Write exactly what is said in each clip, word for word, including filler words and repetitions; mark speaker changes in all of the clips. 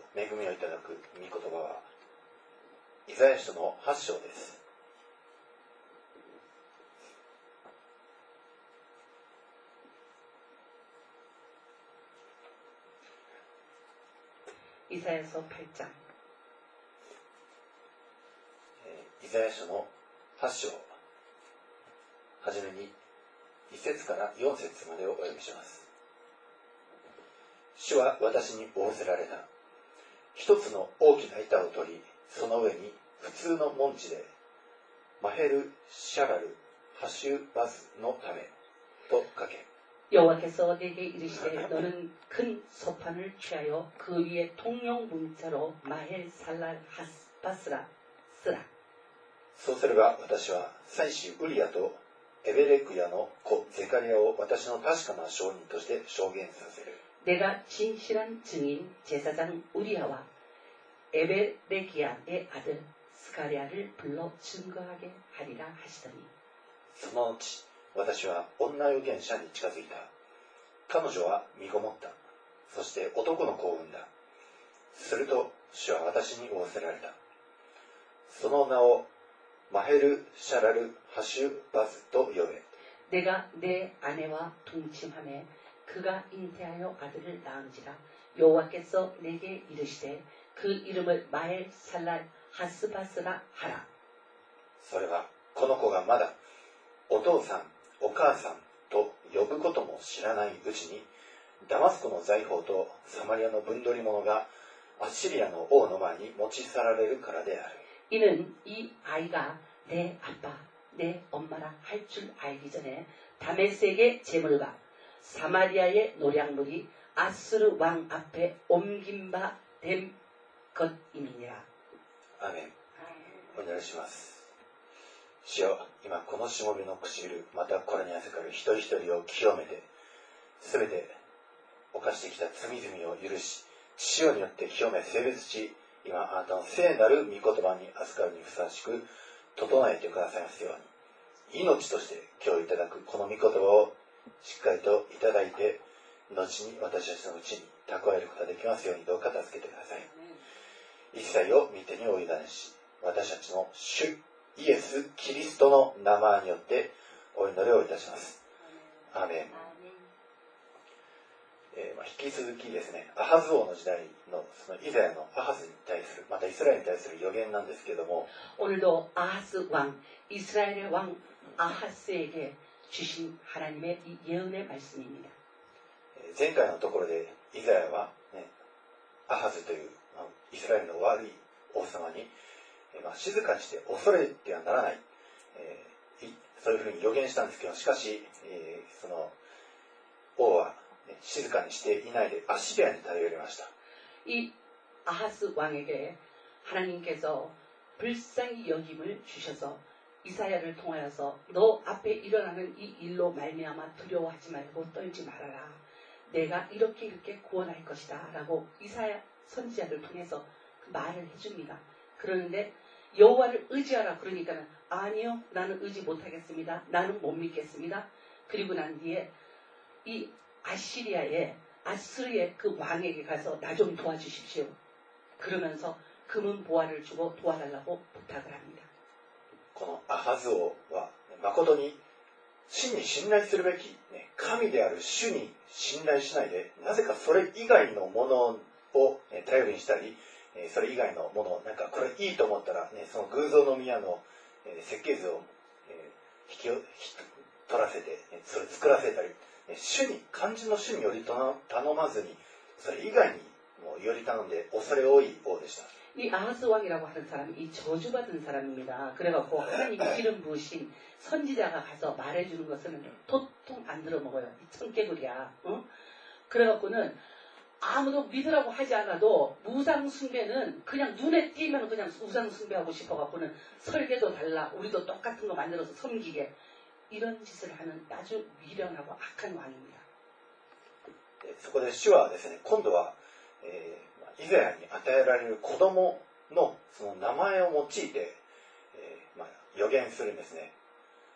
Speaker 1: 恵みをいただく御言葉はイザヤ書のはち章です。
Speaker 2: イザヤ書はち章。
Speaker 1: イザヤ書のはち章、はじめにいち節からよん節までをお読みします。主は私に仰せられた。一つの大きな板を取り、その上に普通の門地でマヘル・シャラル・ハシュバズのためと書け。
Speaker 2: 여호와께서 내게 이르시되 너는 큰 소판을 취하여 그 위에 통용 문자로 마헬 살랄 하스바스라 쓰라.
Speaker 1: そうすれば私は祭司ウリアとエベレクヤの子ゼカリアを私の確かな証人として証言させる。
Speaker 2: 내가 진실한 증인 제사장 우리아와 에베레기야의 아들 스가랴를 불러 증거하게 하리라 하시더니
Speaker 1: その後私は女預言者に近づいた。彼女は身ごもった。そして男の子を産んだ。すると主は私に仰せられた。その名をマヘル・シャラル・ハシュバズと呼べ。
Speaker 2: 내가 내 아내와 동침하매 그가 잉태하여 아들을 낳은지라. 여호와께서 내게 이르시되 그 이름을 마헬 살랄 하스바스라 하라.
Speaker 1: それはこの子がまだお父さんお母さんと呼ぶことも知らないうちにダマスコの財宝とサマリアの分取り物がアッシリアの王の前に持ち去られるからである。
Speaker 2: 이는 이 아이가 내 아빠 내 엄마라 할 줄 알기 전에 다메섹의 재물과 사마리아의 노량물이 아스르 왕 앞에 옮긴 바 된 것임이니라.
Speaker 1: アーメン。お願いします。主よ、今このしもべの唇、またこれに預かる一人一人を清めて、すべて犯してきた罪々を許し、塩によって清め性別し、今あなたの聖なる御言葉に預かるにふさわしく整えてくださいますように、命として今日いただくこの御言葉をしっかりといただいて、後に私たちのうちに蓄えることができますように、どうか助けてください。一切を御手にお委ねし、私たちの主イエス・キリストの名前によってお祈りをいたします。アーメン。えーまあ、引き続きですね、アハズ王の時代のそのイザヤのアハズに対する、またイスラエルに対する予言なんですけれども、
Speaker 2: 오늘도 아하스 왕 이스라엘의 왕 아하스에게 주신 하나님의 이 예언의 말씀입니다.
Speaker 1: 前回のところでイザヤは、ね、アハズという、まあ、イスラエルの悪い王様に、えーまあ、静かにして恐れてはならない、えー、そういうふうに予言したんですけど、しかし、えー、その王は、ね、静かにしていないでアッシリアに頼りました。
Speaker 2: 이 아하스 왕에게 하나님께서 불쌍히 여김을 주셔서 이사야를 통하여서 너 앞에 일어나는 이 일로 말미암아 두려워하지 말고 떨지 말아라. 내가 이렇게 이렇게 구원할 것이다 라고 이사야 선지자를 통해서 그 말을 해줍니다. 그러는데 여호와를 의지하라 그러니까는 아니요 나는 의지 못하겠습니다. 나는 못 믿겠습니다. 그리고 난 뒤에 이 아시리아의 아스르의 그 왕에게 가서 나 좀 도와주십시오. 그러면서 금은 보화를 주고 도와달라고 부탁을 합니다.
Speaker 1: このアハズ王は誠に真に信頼するべき、ね、神である主に信頼しないで、なぜかそれ以外のものを、ね、頼りにしたり、それ以外のものをなんかこれいいと思ったら、ね、その偶像の宮の、えー、設計図を、えー、引き引き取らせて、ね、それ作らせたり、ね、主に漢字の主により頼まずにそれ以外にもより頼んで恐れ多い王でした。
Speaker 2: 이 아하스 왕이라고 하는 사람이 이 저주받은 사람입니다. 그래갖고 하나님 기름 부으신 선지자가 가서 말해주는 것은 도통 안 들어먹어요. 이 청개구리야. 어? 그래갖고는 아무도 믿으라고 하지 않아도 우상 숭배는 그냥 눈에 띄면 그냥 우상 숭배하고 싶어갖고는 설계도 달라. 우리도 똑같은 거 만들어서 섬기게. 이런 짓을 하는 아주 미련하고 악한 왕입니다.
Speaker 1: そこで主はですね、今度は、えーイザヤに与えられる子供のその名前を用いて、えーまあ、予言するんですね。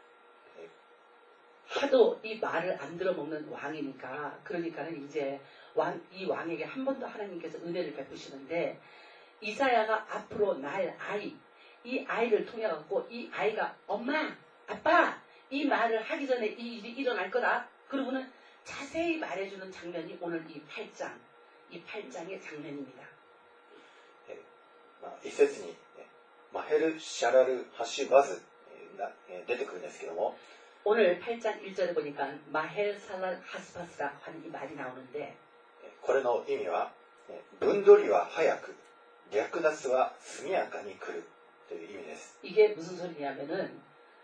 Speaker 2: 하도 이 말을 안 들어먹는 왕이니까 그러니까는 이제 왕, 이 왕에게 한 번 더 하나님께서 은혜를 베푸시는데 이사야가 앞으로 낳을 아이, 이 아이를 통해 갖고 이 아이가 엄마, 아빠 이 말을 하기 전에 이 일이 일어날 거다. 그러고는 자세히 말해주는 장면이 오늘 이 팔 장, 이 팔 장의 장면입니다.
Speaker 1: 一節に、マヘルシャラルハシバズ出てくるんですけども
Speaker 2: 오늘 팔 장 일 절에 보니까 마헬 살랄 하스바스라 하는 이 말이 나오는데
Speaker 1: これの意味は分取りは早く略奪は速やかに来るという意味です
Speaker 2: 이게 무슨 소리냐면은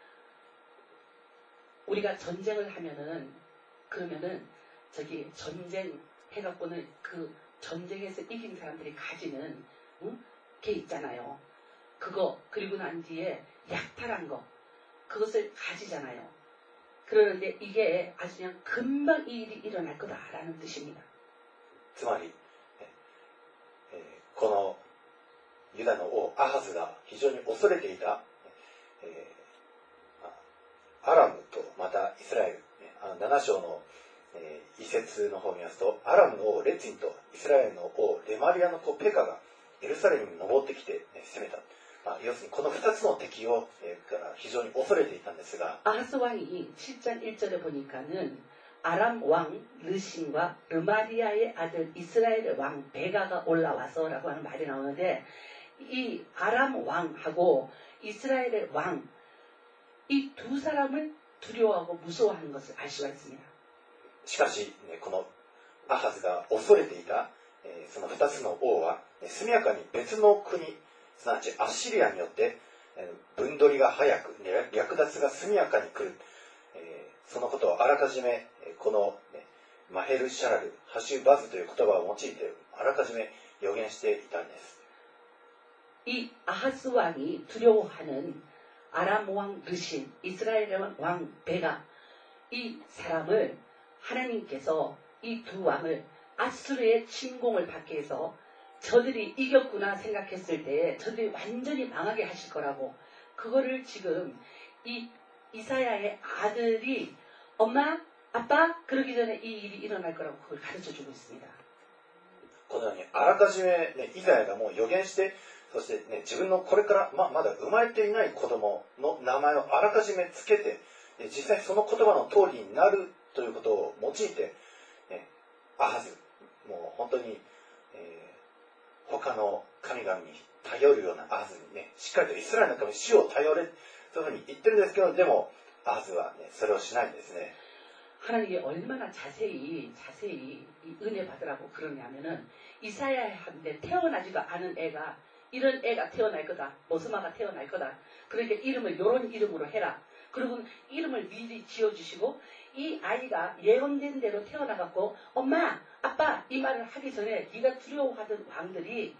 Speaker 2: 우리가 전쟁을 하면은 그러면은 저기 전쟁 해갖고는 그 전쟁에서 이긴 사람들이 가지는 응? 게 있잖아요. 그거 그리고 난 뒤에 약탈한 거 그것을 가지잖아요. 그러는데 이게 아주 그냥 금방 이 일이 일어날 거다라는 뜻입니다.
Speaker 1: つまりこのユダの王アハズが非常に恐れていたアラムとまたイスラエルなな章の一節の方を見ますとアラムの王レツィンとイスラエルの王レマリアの子ペカがエルサレムに登ってきて攻めた。要するにこのふたつの敵を非常に恐れていたんですが
Speaker 2: 아하스 왕이 칠 장 일 절에 보니까는 아람 왕 르신과 르마리아의 아들 이스라엘의 왕 베가가 올라와서라고 하는 말이 나오는데 이 아람 왕하고 이스라엘의 왕 이 두 사람을 두려워하고 무서워하는 것을 알 수가 있습니다.
Speaker 1: しかしこのアハズが恐れていたそのふたつの王は速やかに別の国すなわちアッシリアによって分取りが早く略奪が速やかに来るそのことをあらかじめこのマヘルシャラルハシュバズという言葉を用いてあらかじめ予言していたんです。
Speaker 2: 이 아하스 왕이 두려워하는 아람 왕 르신 이스라엘 왕 베가 이 사람을 하나님께서 이 두 왕을 아수르의 침공을 받게 해서 저들이 이겼구나 생각했을 때 저들이 완전히 망하게 하실 거라고 그거를 지금 이 이사야의 아들이 엄마 아빠 그러기 전에 이 일이 일어날 거라고 그걸 가르쳐주고 있습니다.
Speaker 1: このようにあらかじめ、ね、イザヤがもう予言してそして、ね、自分のこれから ま, まだ生まれていない子供の名前をあらかじめつけて実際その言葉の通りになるということを用いて、ね、アハズもう本当に、えー、他の神々に頼るようなアハズにねしっかりとイスラエルの神主を頼れそういうふうに言ってるんですけどでもアハズは、ね、それをしないんですね。
Speaker 2: 하나님이 얼마나 자세히 자세히 이 은혜 받으라고 그러냐면은 이사야한테 태어나지도 않은 애가 이런 애가 태어날 거다. 모스마가 태어날 거다. 그러니까 이름을 이런 이름으로 해라. 그리고 이름을 미리 지어주시고 이 아이가 예언된 대로 태어나갖고 엄마 아빠 이 말을 하기 전에 네가 두려워하던 왕들이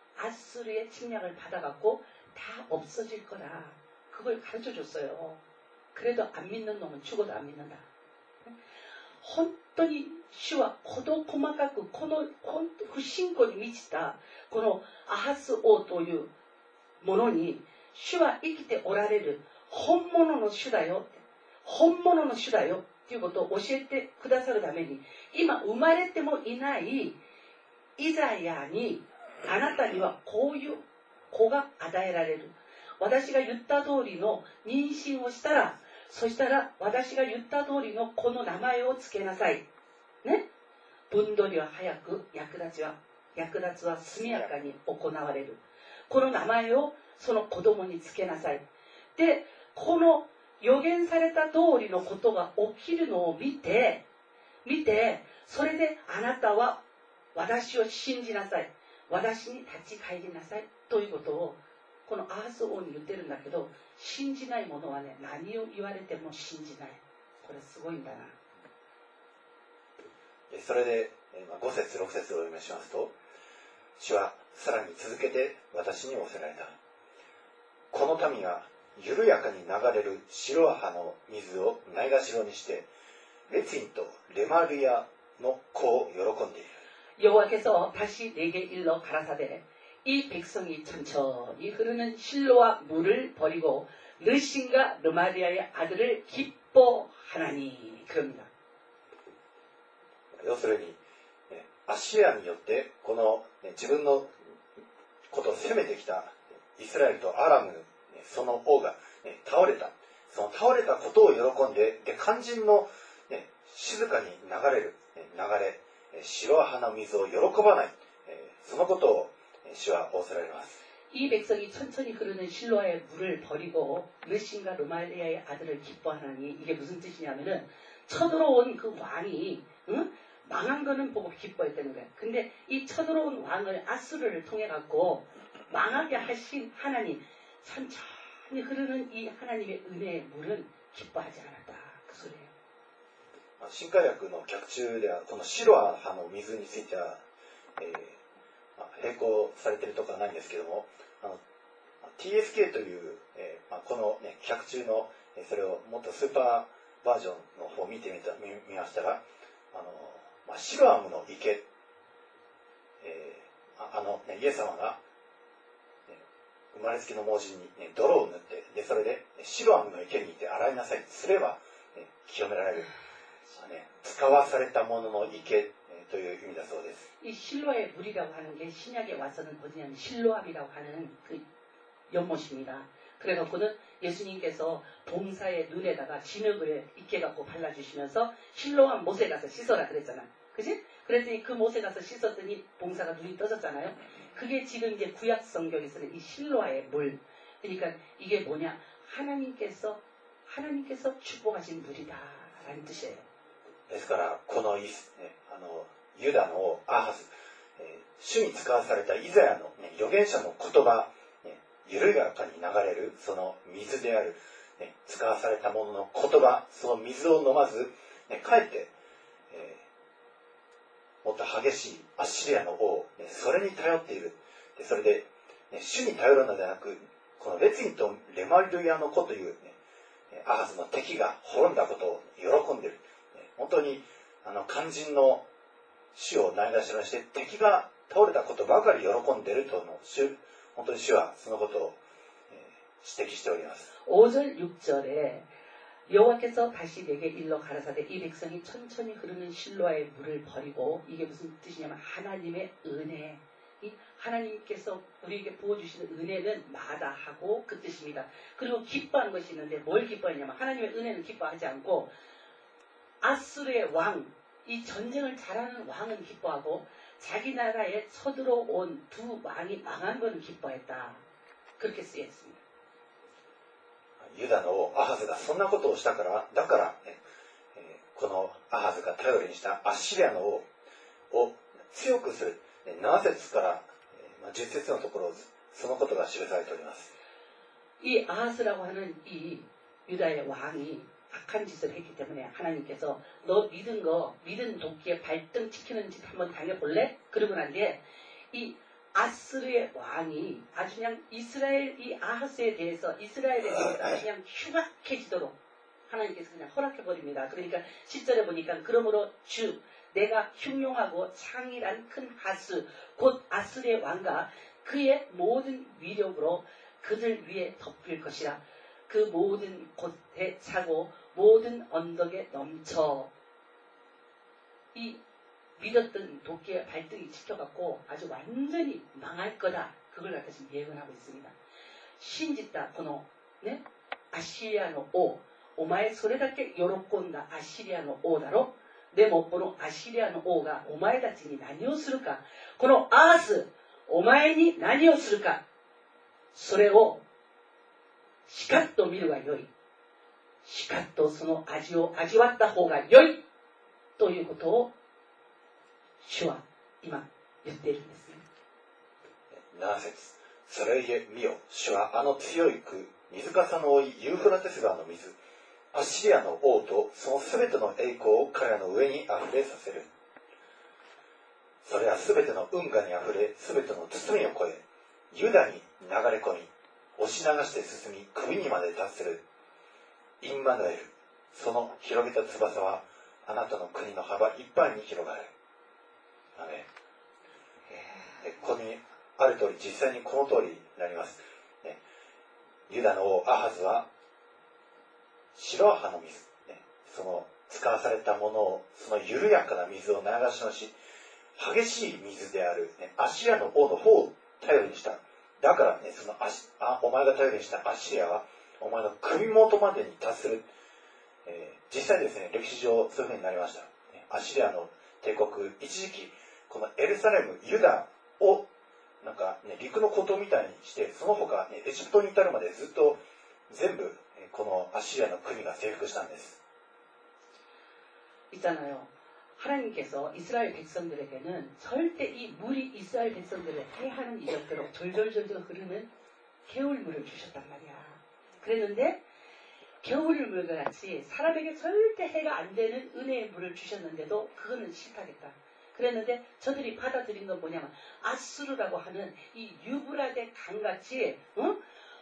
Speaker 2: 아수르의 침략을 받아갖고 다 없어질 거라. 그걸 가르쳐줬어요. 그래도 안 믿는 놈은 죽어도 안 믿는다. 本当に主はほど細かくこの本当不信仰に満ちたこのアハス王というものに主は生きておられる本物の主だよ本物の主だよということを教えてくださるために今生まれてもいないイザヤにあなたにはこういう子が与えられる私が言った通りの妊娠をしたらそしたら私が言った通りのこの名前を付けなさい。ね。分取りは早く、略奪は、略奪は速やかに行われる。この名前をその子供に付けなさい。で、この予言された通りのことが起きるのを見て、見て、それであなたは私を信じなさい。私に立ち返りなさい。ということを、このアハス王に言ってるんだけど、信じない者はね、何を言われても信じない。これすごいんだな。
Speaker 1: それでご節ろく節をお読みしますと、主はさらに続けて私に仰せられた。この民が緩やかに流れる白葉の水をないがしろにして、レツィンとレマリアの子を喜んでいる。
Speaker 2: 여호와께서 다시 내게 일러 가라사대 이 백성이 천천히 흐르는 실로와 물을 버리고 르신과 르마리아의 아들을 기뻐하나니 그럽니다.
Speaker 1: 要するにアッシリアによってこの、ね、自分のことを攻めてきたイスラエルとアラム、ね、その王が、ね、倒れた。その倒れたことを喜んで、で肝心の、ね、静かに流れる、ね、流れ、白花の水を喜ばない、そのことを主は仰せられます。
Speaker 2: 이 백성이 천천히 흐르는 실로아의 물을 버리고 르신과 르말리아의 아들을 기뻐하나니 이게 무슨 뜻이냐면은 쳐들어온 그 왕이 응? 망한 거는 보고 기뻐했다는 거예요. 근데 이 쳐들어온 왕을 아수르를 통해 갖고 망하게 하신 하나님, 천천히 흐르는 이 하나님의 은혜의 물은 기뻐하지 않았다. 그 소리예요.
Speaker 1: 新海訳の脚注ではこの白葉の水については、えーまあ、並行されているところはないんですけども、あの ティーエスケー という、えーまあ、この、ね、脚注の、えー、それをもっとスーパーバージョンの方を見てみた 見, 見ましたら、あの、まあ、シロアムの池、えー、あ, あの、ね、イエス様が、ね、生まれつきの盲人に、ね、泥を塗って、でそれでシロアムの池に行って洗いなさいすれば、ね、清められる。ね、使わされたものの池という意味だそうです。
Speaker 2: 이 실로의 물이라고 하는 게 신약에 와서는 뭐냐면 실로암이라고 하는 그 연못입니다. 그래갖고는 예수님께서 봉사의 눈에다가 진흙을 익게 갖고 발라주시면서 실로암 못에 가서 씻어라 그랬잖아. 그지? 그랬더니 그 못에 가서 씻었더니 봉사가 눈이 떠졌잖아요. 그게 지금 이제 구약 성경에서는 이 실로아의 물. 그러니까 이게 뭐냐? 하나님께서 하나님께서 축복하신 물이다라는 뜻이에요.
Speaker 1: ですからこの、ね、あのユダのアハズ、えー、主に使わされたイザヤの、ね、預言者の言葉、ね、緩やかに流れるその水である、ね、使わされたものの言葉、その水を飲まず、ね、かえって、えー、もっと激しいアッシリアの王、ね、それに頼っている。でそれで、ね、主に頼るのではなく、このレツィンとレマリアの子という、ね、アハズの敵が滅んだことを喜んでいる。本当にあの肝心の主をないがしろにして敵が倒れたことばかり喜んでいるとの主、本当に主はそのことを、えー、指摘しております。
Speaker 2: 오 절, 육 절에 여호와께서 다시 내게 일러 가라사대 이 백성이 천천히 흐르는 실로아의 물을 버리고 이게 무슨 뜻이냐면 하나님의 은혜. 이 하나님께서 우리에게 부어주시는 은혜는 마다하고 그 뜻입니다. 그리고 기뻐하는 것이 있는데 뭘 기뻐하냐면 하나님의 은혜는 기뻐하지 않고 아수르의 왕, 이 전쟁을 잘하는 왕은 기뻐하고 자기 나라에 쳐들어온 두 왕이 망한 것은 기뻐했다. 그렇게 쓰여 있습니다.
Speaker 1: ユダの王アハズがそんなことをしたから、だから、ねえー、このアハズが頼りにしたアッシリアの王を強くする。なな節から、えーまあ、じゅっ節のところ、そのことが記されております。
Speaker 2: 이 아하스라고 하는 이 유다의 왕이 악한 짓을 했기 때문에 하나님께서 너 믿은 거, 믿은 도끼에 발등 찍히는 짓 한번 당해볼래? 그러고 난 뒤에 이 아스르의 왕이 아주 그냥 이스라엘, 이 아하스에 대해서 이스라엘에 대해서 아주 그냥 흉악해지도록 하나님께서 그냥 허락해버립니다. 그러니까 십 절에 보니까 그러므로 주, 내가 흉용하고 창일한 큰 하스, 곧 아스르의 왕과 그의 모든 위력으로 그들 위에 덮을 것이라. 그 모든 곳에 차고 모든 언덕에 넘쳐. 이 믿었던 도끼에 발등이 찍혀갖고 아주 완전히 망할 거다. 그걸 갖다 지금 예언하고 있습니다. 신짓다この ね アシリアの王お前それだけ喜んだアシリアの王だろでもこのアシリアの王がお前たちに何をするかこのアースお前に何をするかそれをしかっと見るがよいしかっとその味を味わった方がよいということを主は今言っているんですね。
Speaker 1: なな節それゆえ見よ主はあの強いく水かさの多いユーフラテス川の水アッシリアの王とそのすべての栄光を彼らの上にあふれさせる。それはすべての運河にあふれすべての包みを越えユダに流れ込み押し流して進み首にまで達する。インマヌエルその広げた翼はあなたの国の幅いっぱいに広がる。アメン。ここにある通り実際にこの通りになります、ね、ユダの王アハズは白葉の水、ね、その使わされたものをその緩やかな水を流しのし激しい水である、ね、アッシリアの王の方を頼りにした。だからね、そのアシあお前が頼りにしたアッシリアはお前の首元までに達する。えー、実際ですね、歴史上そういう風になりました。アッシリアの帝国、一時期このエルサレム、ユダをなんか、ね、陸の孤島みたいにして、その他、ね、エジプトに至るまでずっと全部このアッシリアの国が征服したんです。
Speaker 2: 있잖아요. 하나님께서 이스라엘 백성들에게는 절대 이 물이 이스라엘 백성들을 해하는 이적대로 졸졸졸졸 흐르는 겨울물을 주셨단 말이야. 그랬는데 겨울물과 같이 사람에게 절대 해가 안 되는 은혜의 물을 주셨는데도 그거는 싫다겠다. 그랬는데 저들이 받아들인 건 뭐냐면 아수르라고 하는 이 유브라데 강같이 어?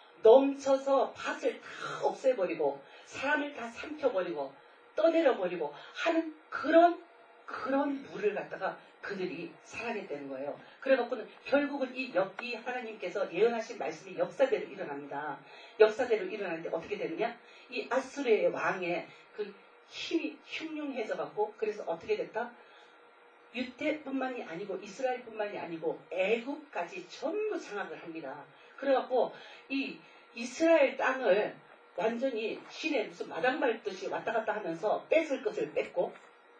Speaker 2: 넘쳐서 밭을 다 없애버리고 사람을 다 삼켜버리고 떠내려버리고 하는 그런 그런 물을 갖다가 그들이 살아냈다는 거예요. 그래갖고는 결국은 이, 역, 이 하나님께서 예언하신 말씀이 역사대로 일어납니다. 역사대로 일어나는데 어떻게 되느냐? 이 아수르의 왕의 그 힘이 흉흉해져 갖고 그래서 어떻게 됐다? 유대뿐만이 아니고 이스라엘뿐만이 아니고 애굽까지 전부 장악을 합니다. 그래갖고 이 이스라엘 땅을 완전히 신에 무슨 마당 밟듯이 왔다 갔다 하면서 뺏을 것을 뺏고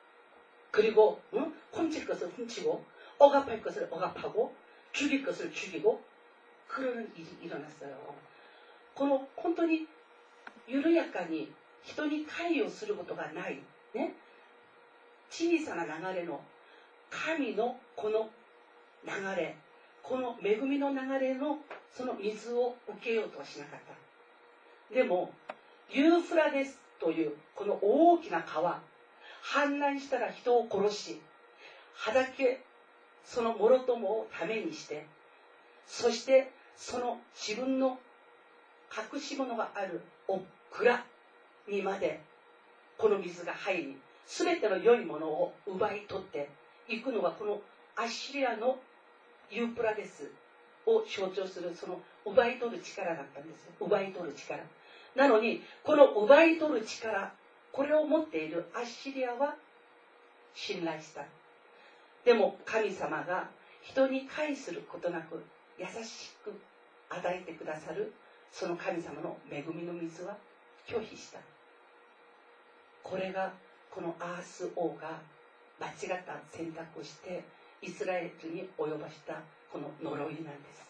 Speaker 2: 그리고 응? 훔칠 것을 훔치고 억압할 것을 억압하고 죽일 것을 죽이고 그러는 일이 일어났어요. この本当に緩やかに人に関与することがない、ね、小さな流れの神のこの流れ、この恵みの流れのその水を受けようとはしなかった。でもユーフラテスというこの大きな川、氾濫したら人を殺し、畑そのもろともをためにして、そしてその自分の隠し物があるお蔵にまでこの水が入り、すべての良いものを奪い取っていくのがこのアッシリアのユープラテスを象徴するその奪い取る力だったんですよ。奪い取る力。なのにこの奪い取る力、これを持っているアッシリアは信頼した。でも神様が人に介することなく優しく与えてくださるその神様の恵みの水は拒否した。これがこのアース王が間違った選択をしてイスラエルに及ばしたこの呪いなんです。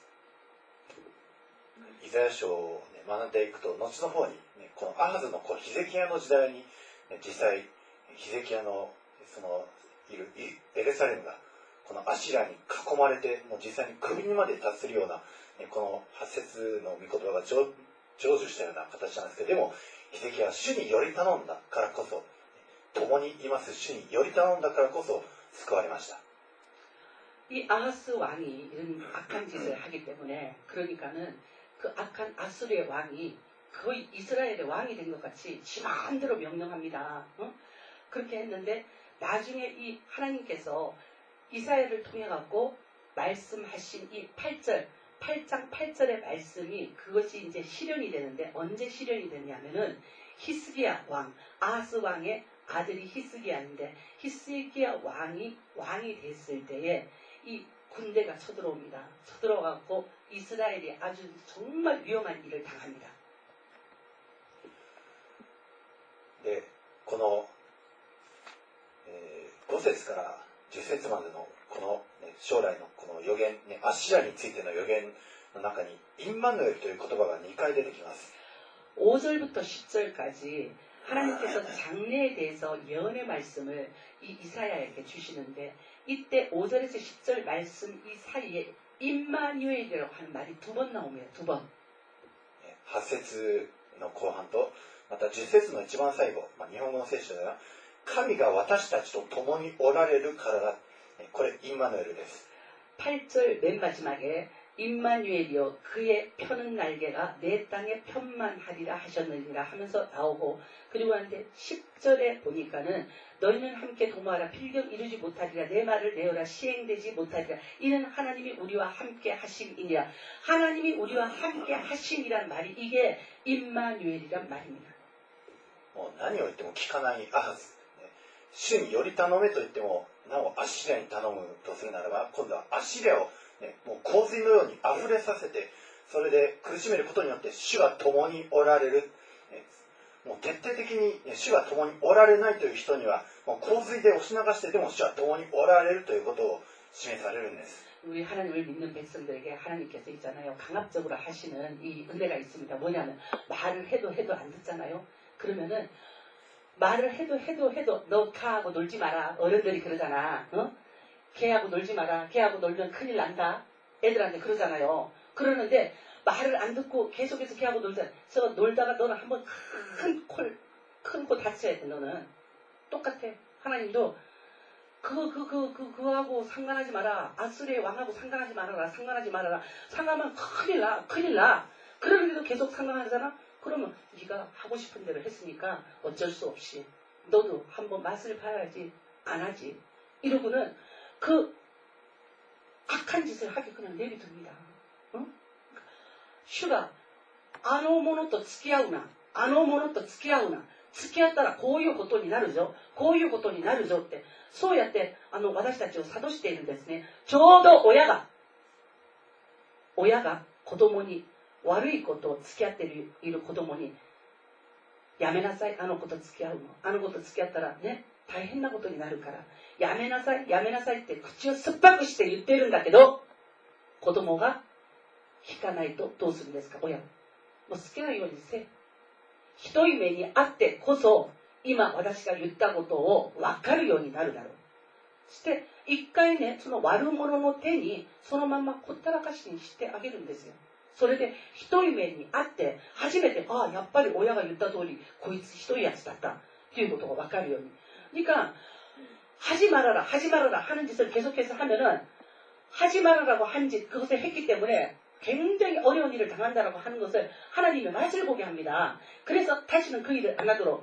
Speaker 1: イザヤ書を、ね、学んでいくと後の方に、ね、このアハズのこうヒゼキヤの時代に、ね、実際ヒゼキヤのそのいるエルサレムがこのアシラに囲まれてもう実際に首にまで達するような、ね、このはち節の御言葉が成就したような形なんですけど、でもヒゼキヤは主により頼んだからこそ、共にいます主により頼んだからこそ救われました。
Speaker 2: 이 아하스 왕이 이런 악한 짓을 하기 때문에 그러니까는 그 악한 아수르의 왕이 거의 이스라엘의 왕이 된 것 같이 지 마음대로 명령합니다. 어? 그렇게 했는데 나중에 이 하나님께서 이사야를 통해 갖고 말씀하신 이 팔 절, 팔 장 팔 절의 말씀이 그것이 이제 실현이 되는데 언제 실현이 되냐면은 히스기야 왕, 아하스 왕의 아들이 히스기야인데 히스기야 왕이 왕이 됐을 때에 이 군대가 쳐들어옵니다. 쳐들어가고 이스라엘이 아주 정말 위험한 일을 당합니다.
Speaker 1: 네, このご節からじゅっ節までのこの、ね、将来のこの予言、ね、アッシリアについての予言の中にインマヌエルという言葉がにかい出てきます。
Speaker 2: 오 절부터 십 절까지 하나님께서 장래에 대해서 예언의 말씀을 이 이사야에게 주시는데 이때 오 절에서 십 절 말씀 이 사이에 임마누엘이라고 하는 말이 두 번 나옵니다. 두 번.
Speaker 1: はち節の後半とまたじゅっ節の一番最後、まあ、日本語の聖書では神が私たちと共におられるからだ。これインマヌエルです。
Speaker 2: 팔 절 맨 마지막에 임마누엘이여 그의 펴는 날개가 내 땅에 편만하리라 하셨느니라 하면서 나오고 그리고 한데 십 절에 보니까는 너희는 함께 도모하라 필경 이루지 못하리라 내 말을 내어라 시행되지 못하리라 이는 하나님이 우리와 함께 하심이니라. 하나님이 우리와 함께 하심이란 말이 이게 임마누엘이란 말입니다.
Speaker 1: もう何を言っても聞かないアハズ、 主により頼めと言っても、なおアッシリアに頼むとするならば、今度はアッシリアを、ね、もう洪水のように溢れさせて、それで苦しめることによって主が共におられる。ね、もう徹底的に、ね、主が共におられないという人には、もう洪水で押し流してでも主は共におられるということを示されるんです。
Speaker 2: 우리 하나님을 믿는 백성들에게 하나님께서 있잖아요. 강압적으로 하시는 이 은혜가 있습니다. 뭐냐면 말을 해도 해도 안 듣잖아요. 그러면은 말을 해도 해도 해도 너 걔하고 놀지 마라. 어른들이 그러잖아. 어? 걔하고 놀지 마라. 걔하고 놀면 큰일 난다. 애들한테 그러잖아요. 그러는데 말을 안 듣고 계속해서 걔하고 놀자. 저 놀다가 너는 한번 큰 콜, 큰 코 다쳐야 돼. 너는 똑같아. 하나님도 그거, 그, 그, 그, 그거하고 상관하지 마라. 아수리의 왕하고 상관하지 말아라. 상관하지 말아라. 상관하면 큰일 나. 큰일 나. 그러는데도 계속 상관하잖아? 그러면 네가 하고 싶은 대로 했으니까 어쩔 수 없이 너도 한번 맛을 봐야지. 안 하지. 이러고는 그 악한 짓을 하게 그냥 내비둡니다. 어? 主があの者と付き合うな。あの者と付き合うな。付き合ったらこういうことになるぞ。こういうことになるぞって。そうやってあの私たちを諭しているんですね。ちょうど親が、親が子供に悪いことを付き合っている子供に、やめなさい、あの子と付き合うの。あの子と付き合ったらね、大変なことになるから、やめなさい、やめなさいって口を酸っぱくして言ってるんだけど、子供が聞かないとどうするんですか、親は。もう好きなようにせ。ひどい目にあってこそ、今私が言ったことを分かるようになるだろう。そして一回ね、その悪者の手にそのままほったらかしにしてあげるんですよ。それでひどい目にあって初めて、ああやっぱり親が言った通りこいつひどいやつだったっていうことが分かるように。그러니까 하지 말아라, 하지 말아라 하는 짓을 계속해서 하면은 하지 말아라고 한 짓 그것을 했기 때문에 굉장히 어려운 일을 당한다라고 하는 것을 하나님의 맛을 보게 합니다. 그래서 다시는 그 일을 안 하도록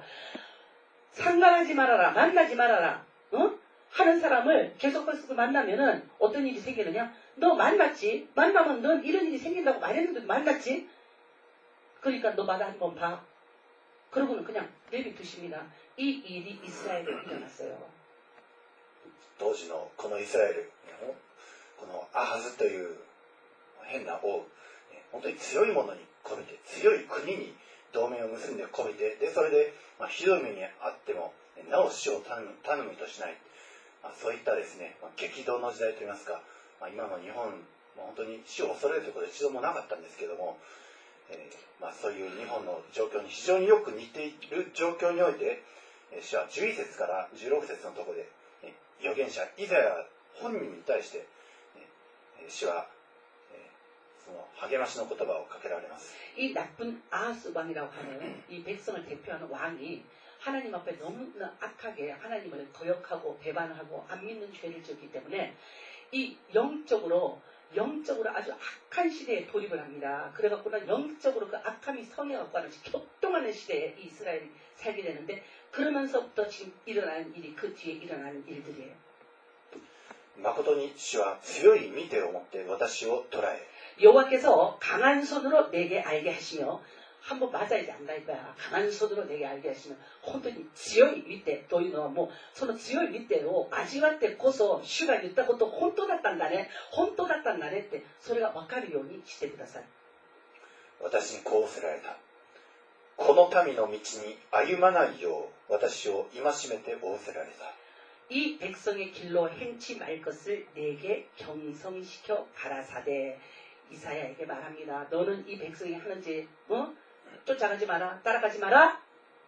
Speaker 2: 상관하지 말아라, 만나지 말아라, 어? 하는 사람을 계속해서 만나면은 어떤 일이 생기느냐? 너 만났지? 만나면 넌 이런 일이 생긴다고 말했는데 만났지? 그러니까 너 마다 한번 봐. 그러고는 그냥 내비두십니다. 이 일이 이스라엘에 일어났어요.
Speaker 1: 当時のこのイスラエル、このアハズという変な王、本当に強いものにこびて、強い国に同盟を結んでこびて、でそれで、まあ、ひどい目にあってもなお死を頼む、頼むとしない、まあ、そういったですね、まあ、激動の時代といいますか、まあ、今の日本、まあ、本当に死を恐れるということは一度もなかったんですけども、えーまあ、そういう日本の状況に非常によく似ている状況において、主はじゅういち節からじゅうろく節のところで、預言者イザヤ本人に対して主はその励ましの言葉をかけられます。
Speaker 2: 이 나쁜 아하스 왕이라고 하는 이 백성을 대표하는 왕이 하나님 앞에 너무나 악하게 하나님을 거역하고 배반하고 안 믿는 죄를 지었기 때문에 이 영적으로 영적으로 아주 악한 시대에 돌입을 합니다. 그래갖고는 영적으로 그 악함이 성해갖고 하는 격동하는 시대에 이 이스라엘이 살게 되는데 그러면서부터 지금 일어나는 일이 그 뒤에 일어나는 일들이에요.
Speaker 1: 誠に主は強い見てを持って私を捉え
Speaker 2: 여호와께서 강한 손으로 내게 알게 하시며 한번 맞아야지 안갈 거야. 강한 손으로 내게 알게 하시면 혼돈이 지어이 밑에 또いうのはもうその強い見てを味わってこそ主が言ったこと本当だったんだね本当だったんだねってそれが分かるようにしてください。
Speaker 1: 私にこうせられた。この民の道に歩まないよう私を戒めて仰せられた。
Speaker 2: 이 백성의 길로 행치 말 것을 내게 경성시켜 가라사대. 이사야에게 말합니다. 너는 이 백성이 하는지 어? 쫓아가지 마라. 따라가지 마라.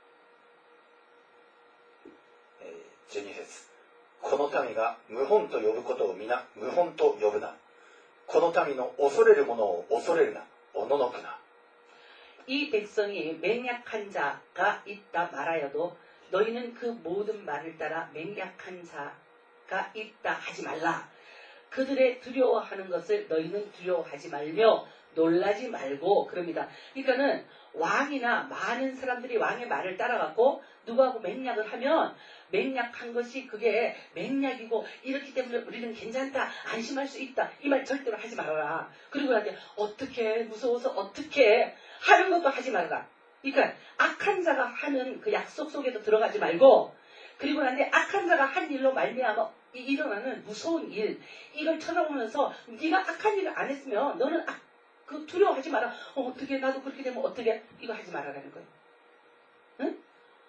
Speaker 1: じゅうに節この民が無本と呼ぶことを皆無本と呼ぶな。この民の恐れるものを恐れるな。おののくな。
Speaker 2: 이 백성이 맹약한 자가 있다 말하여도 너희는 그 모든 말을 따라 맹약한 자가 있다 하지 말라. 그들의 두려워하는 것을 너희는 두려워하지 말며 놀라지 말고 그럽니다. 그러니까는 왕이나 많은 사람들이 왕의 말을 따라가고 누구하고 맹약을 하면 맹약한 것이 그게 맹약이고 이렇기 때문에 우리는 괜찮다 안심할 수 있다 이 말 절대로 하지 말아라. 그리고 나한테 어떻게 무서워서 어떻게 하는 것도 하지 말아라. 그러니까 악한 자가 하는 그 약속 속에도 들어가지 말고 그리고 난데 악한 자가 한 일로 말미암아 일어나는 무서운 일, 이걸 쳐다보면서 네가 악한 일을 안 했으면 너는 아, 그 두려워하지 마라. 어, 어떻게 나도 그렇게 되면 어떻게 이거 하지 말아라는 거예요. 응?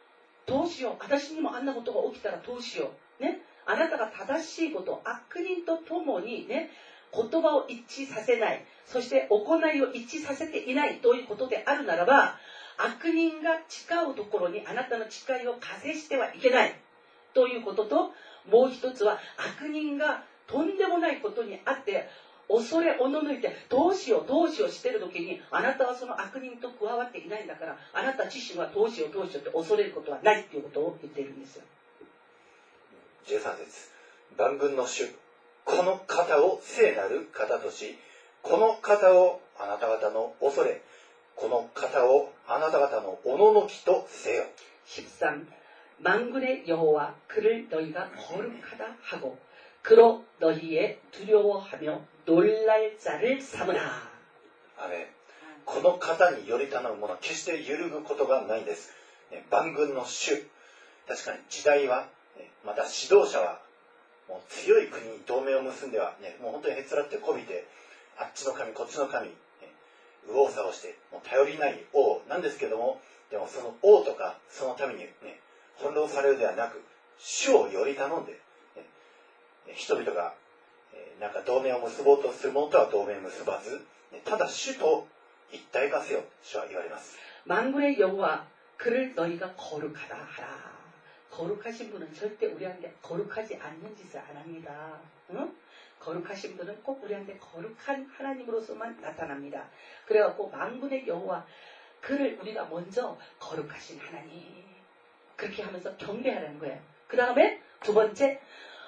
Speaker 2: 도시요.私にもあんなことが起きたらどうしよう。ね。あなたが正しいこと、悪人と共にね、言葉を一致させない。そして行いを一致させていないということであるならば、悪人が誓うところにあなたの誓いを課せしてはいけない。ということと、もう一つは悪人がとんでもないことにあって、恐れおののいてどうしようどうしようしてる時にあなたはその悪人と加わっていないんだからあなた自身はどうしようどうしようって恐れることはないっていうことを言っているんですよ。
Speaker 1: じゅうさん節、万軍の主、この方を聖なる方とし、この方をあなた方の恐れ、この方をあなた方のおののきとせよ。
Speaker 2: 십삼 만군의 여호와 그를 너희가 거룩하다 하고 그로 너희의 두려워하며 놀랄 자를 삼으라.
Speaker 1: アメン。この方により頼む者は決して揺るぐことがないです。ね、万軍の主。確かに時代は、ね、また指導者はもう強い国に同盟を結んでは、ね、もう本当にへつらってこびてあっちの神こっちの神、ね、右往左往してもう頼りない王なんですけども、でもその王とかその民に、ね、翻弄されるではなく主をより頼んで、ね、人々が、えー、なんか同盟を結ぼうとする者とは同盟を結ばず、ね、ただ主と一体化せよ、主は言われます。
Speaker 2: 만군의 여호와 그를 너희가 거룩하다 하라. 거룩하신 분은 절대 우리한테 거룩하지 않는 짓을 안 합니다. 응? 거룩하신 분은 꼭 우리한테 거룩한 하나님으로서만 나타납니다. 그래갖고 만군의 여호와 그를 우리가 먼저 거룩하신 하나님 그렇게 하면서 경배하라는 거예요. 그 다음에 두 번째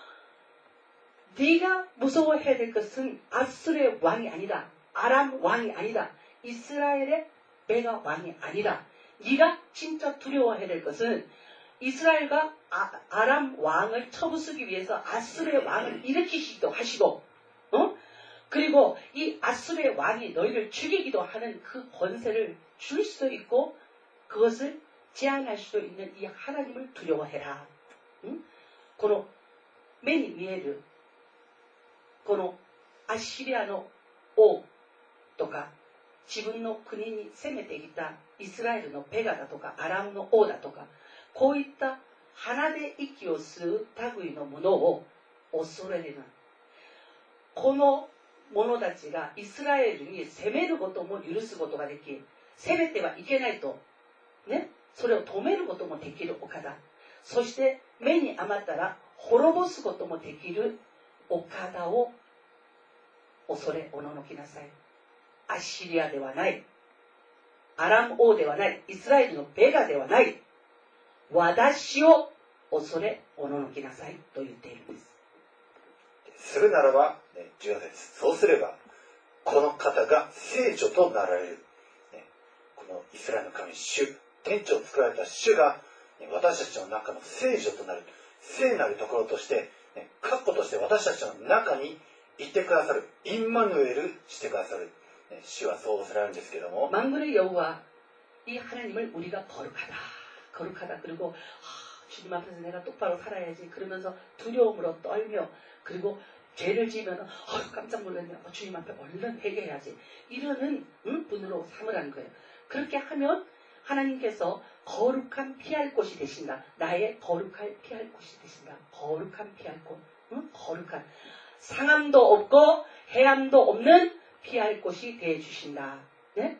Speaker 2: 네가 무서워해야 될 것은 아수르의 왕이 아니다. 아람 왕이 아니다. 이스라엘의 메가 왕이 아니다. 네가 진짜 두려워해야 될 것은 이스라엘과 아, 아람 왕을 쳐부수기 위해서 아수르의 왕을 일으키시기도 하시고 어? 그리고 이 아수르의 왕이 너희를 죽이기도 하는 그 권세를 줄 수도 있고 그것을 제한할 수도 있는 이 하나님을 두려워해라. 응? この目に見えるこのアッシリアの王とか自分の国に攻めてきたイスラエルのペガだとかアラムの王だとかこういった鼻で息を吸う類のものを恐れるな。この者たちがイスラエルに攻めることも許すことができ攻めてはいけないとね、それを止めることもできるお方、そして目に余ったら滅ぼすこともできるお方を恐れおののきなさい。アッシリアではない、アラム王ではない、イスラエルのベガではない、私を恐れおののきなさいと言っているんです。
Speaker 1: するならば、ね、じゅうよん節、そうすればこの方が聖女となられる、ね、このイスラエルの神主、天地を作られた主が、ね、私たちの中の聖女となる聖なるところとして、ね、確固として私たちの中にいてくださる、インマヌエルしてくださる、ね、主はそうおっしゃるんですけども、
Speaker 2: 만군의 여호와 이 하나님을 우리가 거룩하다 거룩하다 그리고 아, 주님 앞에서 내가 똑바로 살아야지 그러면서 두려움으로 떨며 그리고 죄를 지으면 어, 깜짝 놀랐네. 어, 주님 앞에 얼른 회개해야지. 이러는 응? 분으로 삼으라는 거예요. 그렇게 하면 하나님께서 거룩한 피할 곳이 되신다. 나의 거룩할 피할 곳이 되신다. 거룩한 피할 곳. 응? 거룩한. 상함도 없고 해함도 없는 피할 곳이 되어주신다. 네?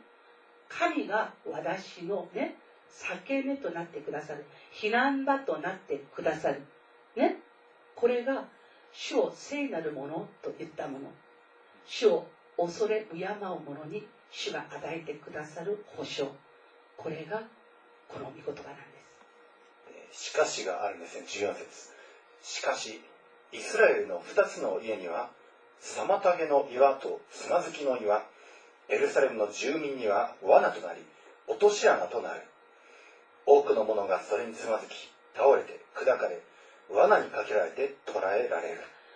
Speaker 2: 카미가 와다시노 네? 裂け目となってくださる。避難場となってくださる。ね。これが主を聖なるものと言ったもの。主を恐れ敬う者に主が与えてくださる保証。これがこの御言葉なんです。
Speaker 1: しかしがあるんですね、じゅうよん節。しかし、イスラエルの二つの家には、妨げの岩とつまずきの岩、エルサレムの住民には罠となり、落とし穴となる。多くの者がそれにつまずき、倒れて、砕かれ、罠にかけられて捕らえられる。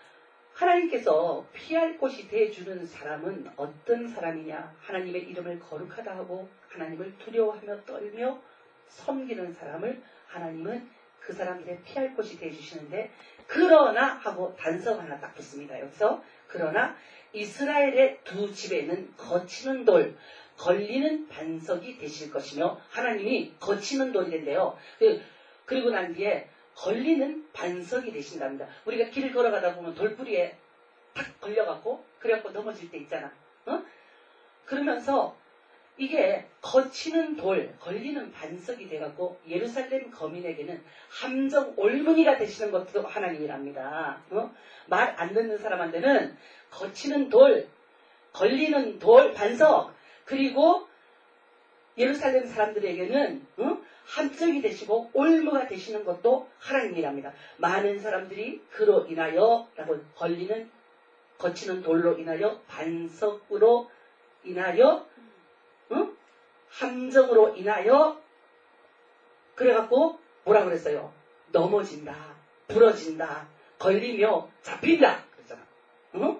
Speaker 2: 하나님께서 피할 곳이 되어주는 사람은 어떤 사람이냐? 하나님의 이름을 거룩하다 하고 하나님을 두려워하며 떨며 섬기는 사람을 하나님은 그 사람들의 피할 곳이 되어주시는데 그러나 하고 단서 하나 딱 붙습니다. 여기서 그러나 이스라엘의 두 집에는 거치는 돌, 걸리는 반석이 되실 것이며 하나님이 거치는 돌이 된대요. 그리고 난 뒤에 걸리는 반석이 되신답니다. 우리가 길을 걸어가다 보면 돌뿌리에 탁 걸려갖고 그래갖고 넘어질 때 있잖아. 어? 그러면서 이게 거치는 돌, 걸리는 반석이 돼갖고 예루살렘 거민에게는 함정 올무니가 되시는 것도 하나님이랍니다. 어? 말 안 듣는 사람한테는 거치는 돌, 걸리는 돌, 반석, 그리고 예루살렘 사람들에게는 어? 함정이 되시고 올무가 되시는 것도 하나님이랍니다. 많은 사람들이 그로 인하여 라고 걸리는 거치는 돌로 인하여 반석으로 인하여 응? 함정으로 인하여 그래갖고 뭐라 그랬어요? 넘어진다, 부러진다, 걸리며 잡힌다 그랬잖아. 응?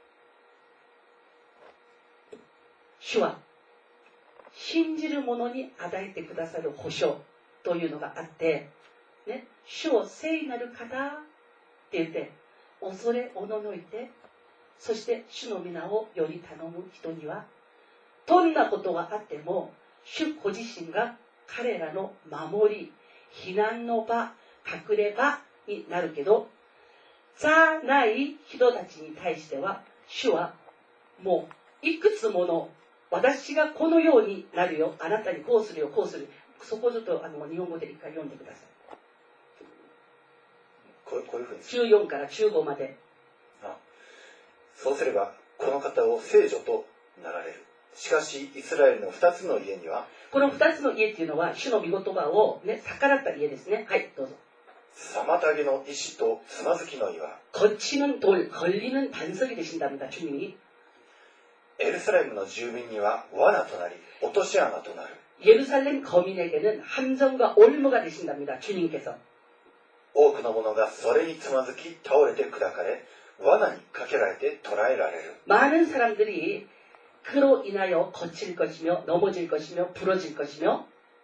Speaker 2: 主は信じる者に与えてくださる保証というのがあって、ね、主を聖なる方って言って恐れおののいて、そして主の皆をより頼む人にはどんなことがあっても主ご自身が彼らの守り、避難の場、隠れ場になるけど、じゃない人たちに対しては主はもういくつもの私がこのようになるよ、あなたにこうするよ、こうする。そこをちょっとあの日本語で一回読んでください。
Speaker 1: こう、こういうふうに
Speaker 2: じゅうよんからじゅうごまで。
Speaker 1: あ、そうすればこの方を聖女となられる。しかしイスラエルの二つの家には、
Speaker 2: この二つの家っていうのは主の御言葉をね逆らった家ですね。はい、どうぞ。
Speaker 1: 妨げの石とつまずきの岩、
Speaker 2: 거치는 돌, 걸리는 반석이 되신답니다. 주님이.
Speaker 1: エルサレムの住民には罠となり落とし穴となる。
Speaker 2: 예루살렘 거민에게는 함정과 올무가 되신답니다. 주님께서.
Speaker 1: 多くの者がそれにつまずき倒れて砕かれ、罠にかけられて捕らえられる。
Speaker 2: 많은 사람들이 그로 인하여 거칠 것이며 넘어질 것이며 부러질 것이며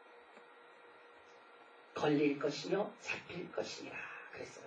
Speaker 2: 걸릴 것이며 잡힐 것이니라 그랬어요.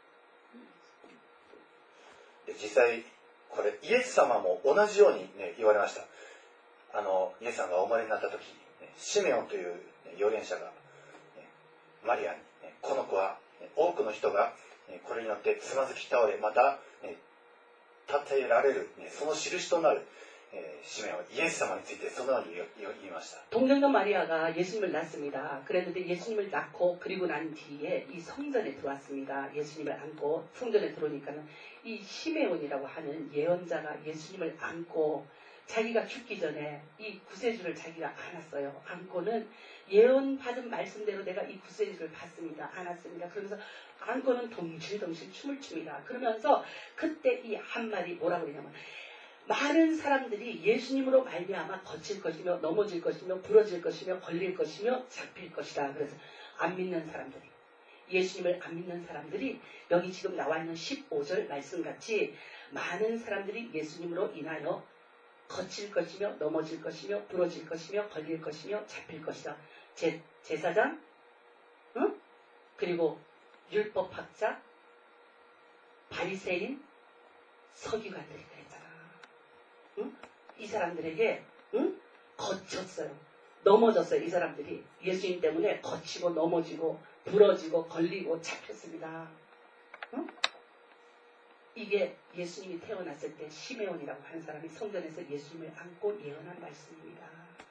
Speaker 1: 実際これイエス様も同じように、ね、言われました。あのイエス様がお生まれになった時、ね、シメオンという、ね、預言者が、ね、マリアに、ね、この子は、ね、多くの人が、ね、これによってつまずき倒れまた、ね、立てられる、ね、その印となる、えー、シメオンイエス様についてそのように言いました。
Speaker 2: 동정녀 마리아가 예수님을 낳습니다. 그랬는데 예수님을 낳고 그리고 난 뒤에 이 성전에 들어왔습니다. 예수님을 안고 성전에 들어오니까는 이 시메온이라고 하는 예언자가 예수님을 안고 자기가 죽기 전에 이 구세주를 자기가 안았어요. 안고는 예언받은 말씀대로 내가 이 구세주를 받습니다. 안았습니다. 그러면서 안고는 덩실덩실 춤을 춥니다. 그러면서 그때 이 한 말이 뭐라고 그러냐면 많은 사람들이 예수님으로 말미암아 거칠 것이며 넘어질 것이며 부러질 것이며 걸릴 것이며 잡힐 것이다. 그래서 안 믿는 사람들이 예수님을 안 믿는 사람들이 여기 지금 나와 있는 십오 절 말씀같이 많은 사람들이 예수님으로 인하여 거칠 것이며 넘어질 것이며 부러질 것이며 걸릴 것이며 잡힐 것이다. 제, 제사장 응? 그리고 율법학자 바리새인 서기관들이 그랬잖아. 응? 이 사람들에게 응? 거쳤어요. 넘어졌어요. 이 사람들이 예수님 때문에 거치고 넘어지고 부러지고 걸리고 잡혔습니다. 응? 이게 예수님이 태어났을 때 시메온이라고 하는 사람이 성전에서 예수님을 안고 예언한 말씀입니다.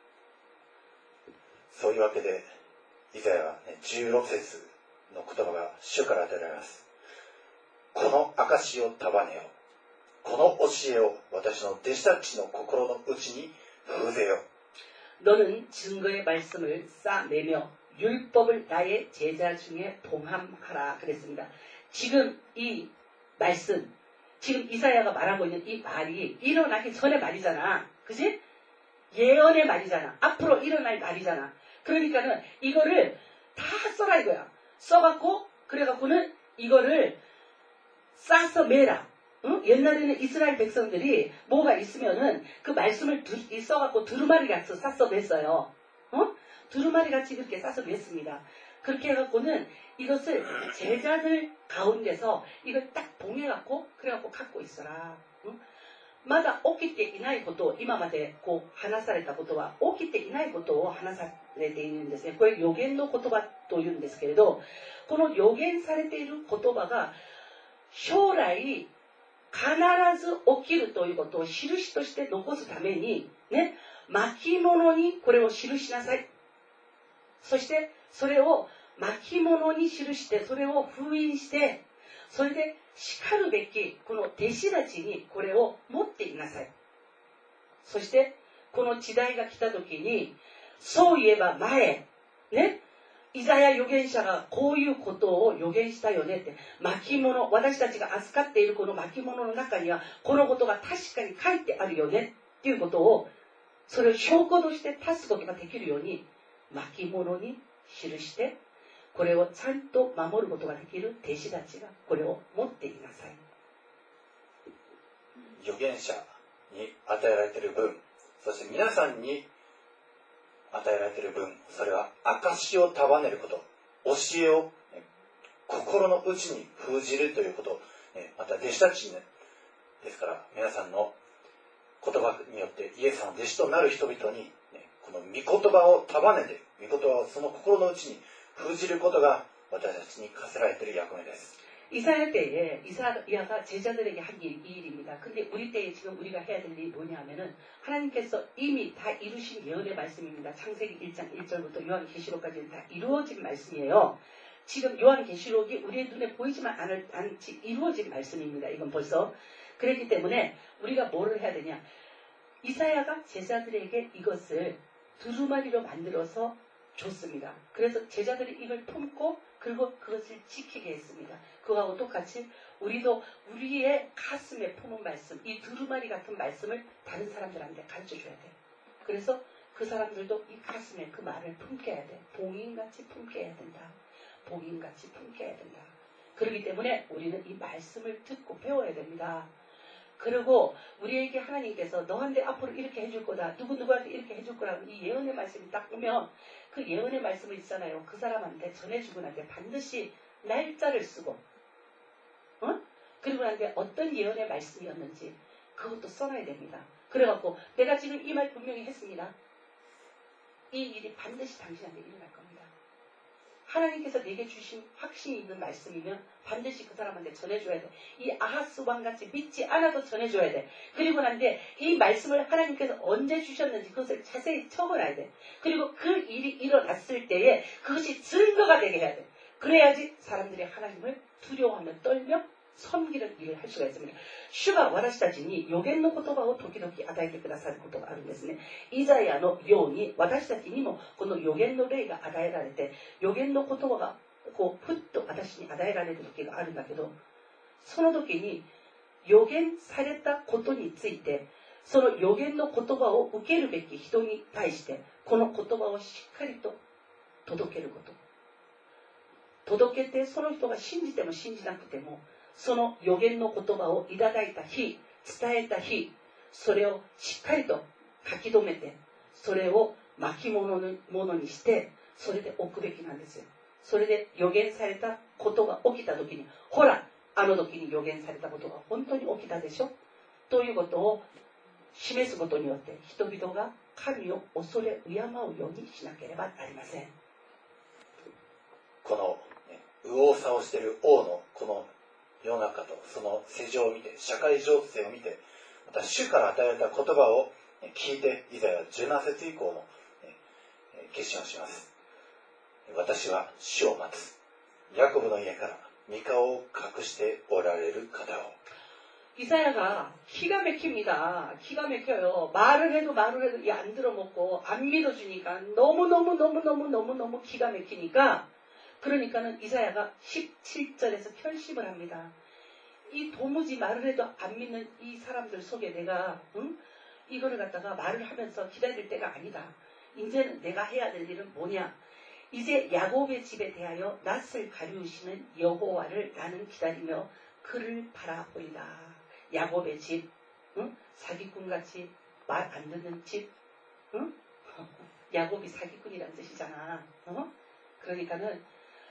Speaker 1: そういうわけでイザヤは、ね、じゅうろく節の言葉が主から与えられます。この証を束ねよ。この教えを私の弟子たちの心の内に封ぜよ。
Speaker 2: 너는 증거의 말씀을 쌓아내며 율법을 나의 제자 중에 봉함하라 그랬습니다. 지금 이 말씀, 지금 이사야가 말하고 있는 이 말이 일어나기 전의 말이잖아. 그지? 예언의 말이잖아. 앞으로 일어날 말이잖아. 그러니까는 이거를 다 써라 이거야. 써갖고 그래갖고는 이거를 싸서 매라. 응? 옛날에는 이스라엘 백성들이 뭐가 있으면은 그 말씀을 두, 써갖고 두루마리 같이 싸서 맸어요. 어? 두루마리 같이 그렇게 싸서 맸습니다. 그렇게 해갖고는 이것을 제자들 가운데서 이걸 딱 봉해갖고 그래갖고 갖고 있어라. 응? まだ起きていないことを今までこう話されたことは起きていないことを話されているんですね。これ予言の言葉というんですけれど、この予言されている言葉が将来必ず起きるということを印として残すためにね、巻物にこれを記しなさい。そしてそれを巻物に記してそれを封印して、それでしかるべきこの弟子たちにこれを持っていなさい。そしてこの時代が来た時に、そういえば前ね、イザヤ預言者がこういうことを予言したよねって、巻物、私たちが扱っているこの巻物の中にはこのことが確かに書いてあるよねっていうことを、それを証拠として立つことができるように巻物に記して、これをちゃんと守ることができる弟子たちがこれを持っていなさい。
Speaker 1: 預言者に与えられている分、そして皆さんに与えられている分、それは証を束ねること、教えを、ね、心の内に封じるということ、ね、また弟子たちに、ね、ですから皆さんの言葉によってイエス様の弟子となる人々に、ね、この御言葉を束ねて、御言葉をその心の内に封じることが私たちに課せられている役目です。
Speaker 2: 이사야 때에 이사야가 제자들에게 한 일, 이 일입니다. 근데 우리 때에 지금 우리가 해야 될 일이 뭐냐면은 하나님께서 이미 다 이루신 예언의 말씀입니다. 창세기 일 장 일 절부터 요한계시록까지는 다 이루어진 말씀이에요. 지금 요한계시록이 우리의 눈에 보이지만 않을, 않지 이루어진 말씀입니다. 이건 벌써. 그렇기 때문에 우리가 뭐를 해야 되냐. 이사야가 제자들에게 이것을 두루마리로 만들어서 줬습니다. 그래서 제자들이 이걸 품고 그리고 그것을 지키게 했습니다. 그거하고 똑같이 우리도 우리의 가슴에 품은 말씀, 이 두루마리 같은 말씀을 다른 사람들한테 가르쳐줘야 돼. 그래서 그 사람들도 이 가슴에 그 말을 품게 해야 돼. 봉인같이 품게 해야 된다. 봉인같이 품게 해야 된다. 그렇기 때문에 우리는 이 말씀을 듣고 배워야 됩니다. 그리고 우리에게 하나님께서 너한테 앞으로 이렇게 해줄 거다. 누구누구한테 이렇게 해줄 거라고 이 예언의 말씀이 딱 오면 그 예언의 말씀을 있잖아요. 그 사람한테 전해주고 나한테 반드시 날짜를 쓰고 어? 그리고 나한테 어떤 예언의 말씀이었는지 그것도 써놔야 됩니다. 그래갖고 내가 지금 이 말 분명히 했습니다. 이 일이 반드시 당신한테 일어날 겁니다. 하나님께서 내게 주신 확신이 있는 말씀이면 반드시 그 사람한테 전해줘야 돼. 이 아하스 왕같이 믿지 않아도 전해줘야 돼. 그리고 난데 이 말씀을 하나님께서 언제 주셨는지 그것을 자세히 적어놔야 돼. 그리고 그 일이 일어났을 때에 그것이 증거가 되게 해야 돼. 그래야지 사람들이 하나님을 두려워하며 떨며 섬기는 일을 할 수가 있습니다. 주가私たちに予言の言葉を時々与えてくださることがあるんですね。イザヤのように私たちにもこの予言の霊が与えられて、予言の言葉がこうふっと私に与えられる時があるんだけど、その時に予言されたことについて、その予言の言葉を受けるべき人に対してこの言葉をしっかりと届けること。届けてその人が信じても信じなくても、その予言の言葉をいただいた日、伝えた日、それをしっかりと書き留めて、それを巻物にして、それで置くべきなんですよ。それで予言されたことが起きた時に、ほら、あの時に予言されたことが本当に起きたでしょということを示すことによって、人々が神を恐れ敬うようにしなければなりません。
Speaker 1: この、ね、右往左往している王のこの世の中とその世情を見て、社会情勢を見て、また主から与えられた言葉を聞いて、イザヤじゅうなな節以降の決心をします。私は主を待つ。ヤコブの家から御顔を隠しておられる方を。
Speaker 2: 이사야가 기가 막힙니다. 기가 막혀요. 말을 해도 말을 해도 안 들어먹고 안 믿어주니까 너무너무너무너무너무너무 기가 막히니까, 그러니까는 이사야가 십칠 절에서 결심을 합니다. 이 도무지 말을 해도 안 믿는 이 사람들 속에 내가 응? 이거를 갖다가 말을 하면서 기다릴 때가 아니다. 이제는 내가 해야 될 일은 뭐냐. 이제 야곱의 집에 대하여 낯을 가리우시는 여호와를 나는 기다리며 그를 바라보리라. 야곱의 집, 응? 사기꾼같이 말 안 듣는 집, 응? 야곱이 사기꾼이란 뜻이잖아. 어? 그러니까는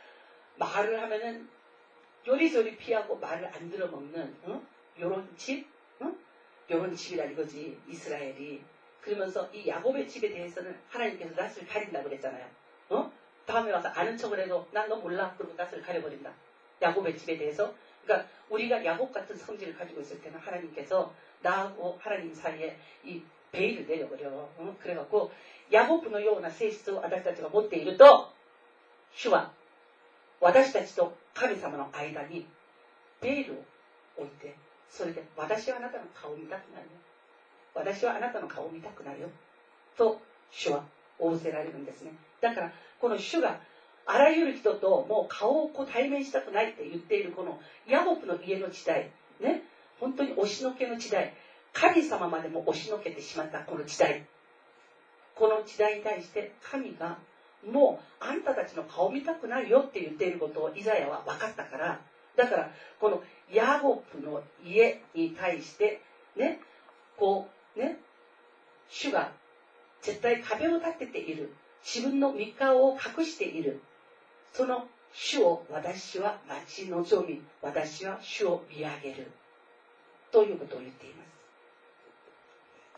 Speaker 2: 말을 하면은 요리조리 피하고 말을 안 들어먹는 응? 요런 집, 응? 요런 집이라 이거지 이스라엘이. 그러면서 이 야곱의 집에 대해서는 하나님께서 낯을 가린다고 그랬잖아요. 어? 다음에 와서 아는 척을 해도 난 너 몰라. 그러고 낯을 가려버린다. 야곱의 집에 대해서. 그러니까 우리가 야곱 같은 성질을 가지고 있을 때는 하나님께서 나하고 하나님 사이에 이 베일을 내려버려. 어? 그래갖고 야곱のような性質を私たちが持っていると主は私たちと神様の間にベールを置いて、それで私はあなたの顔を見たくないよ。私はあなたの顔を見たくないよ。と主は仰せられるんですね。だからこの主があらゆる人ともう顔をこう対面したくないって言っているこのヤコブの家の時代、ね、本当に押しのけの時代、神様までも押しのけてしまったこの時代、この時代に対して神がもうあんたたちの顔見たくないよって言っていることをイザヤは分かったから、だからこのヤコブの家に対してね、こうね、主が絶対壁を立てている、自分の御顔を隠している、その主を私は待ち望み、私は主を見上げるということを言っています。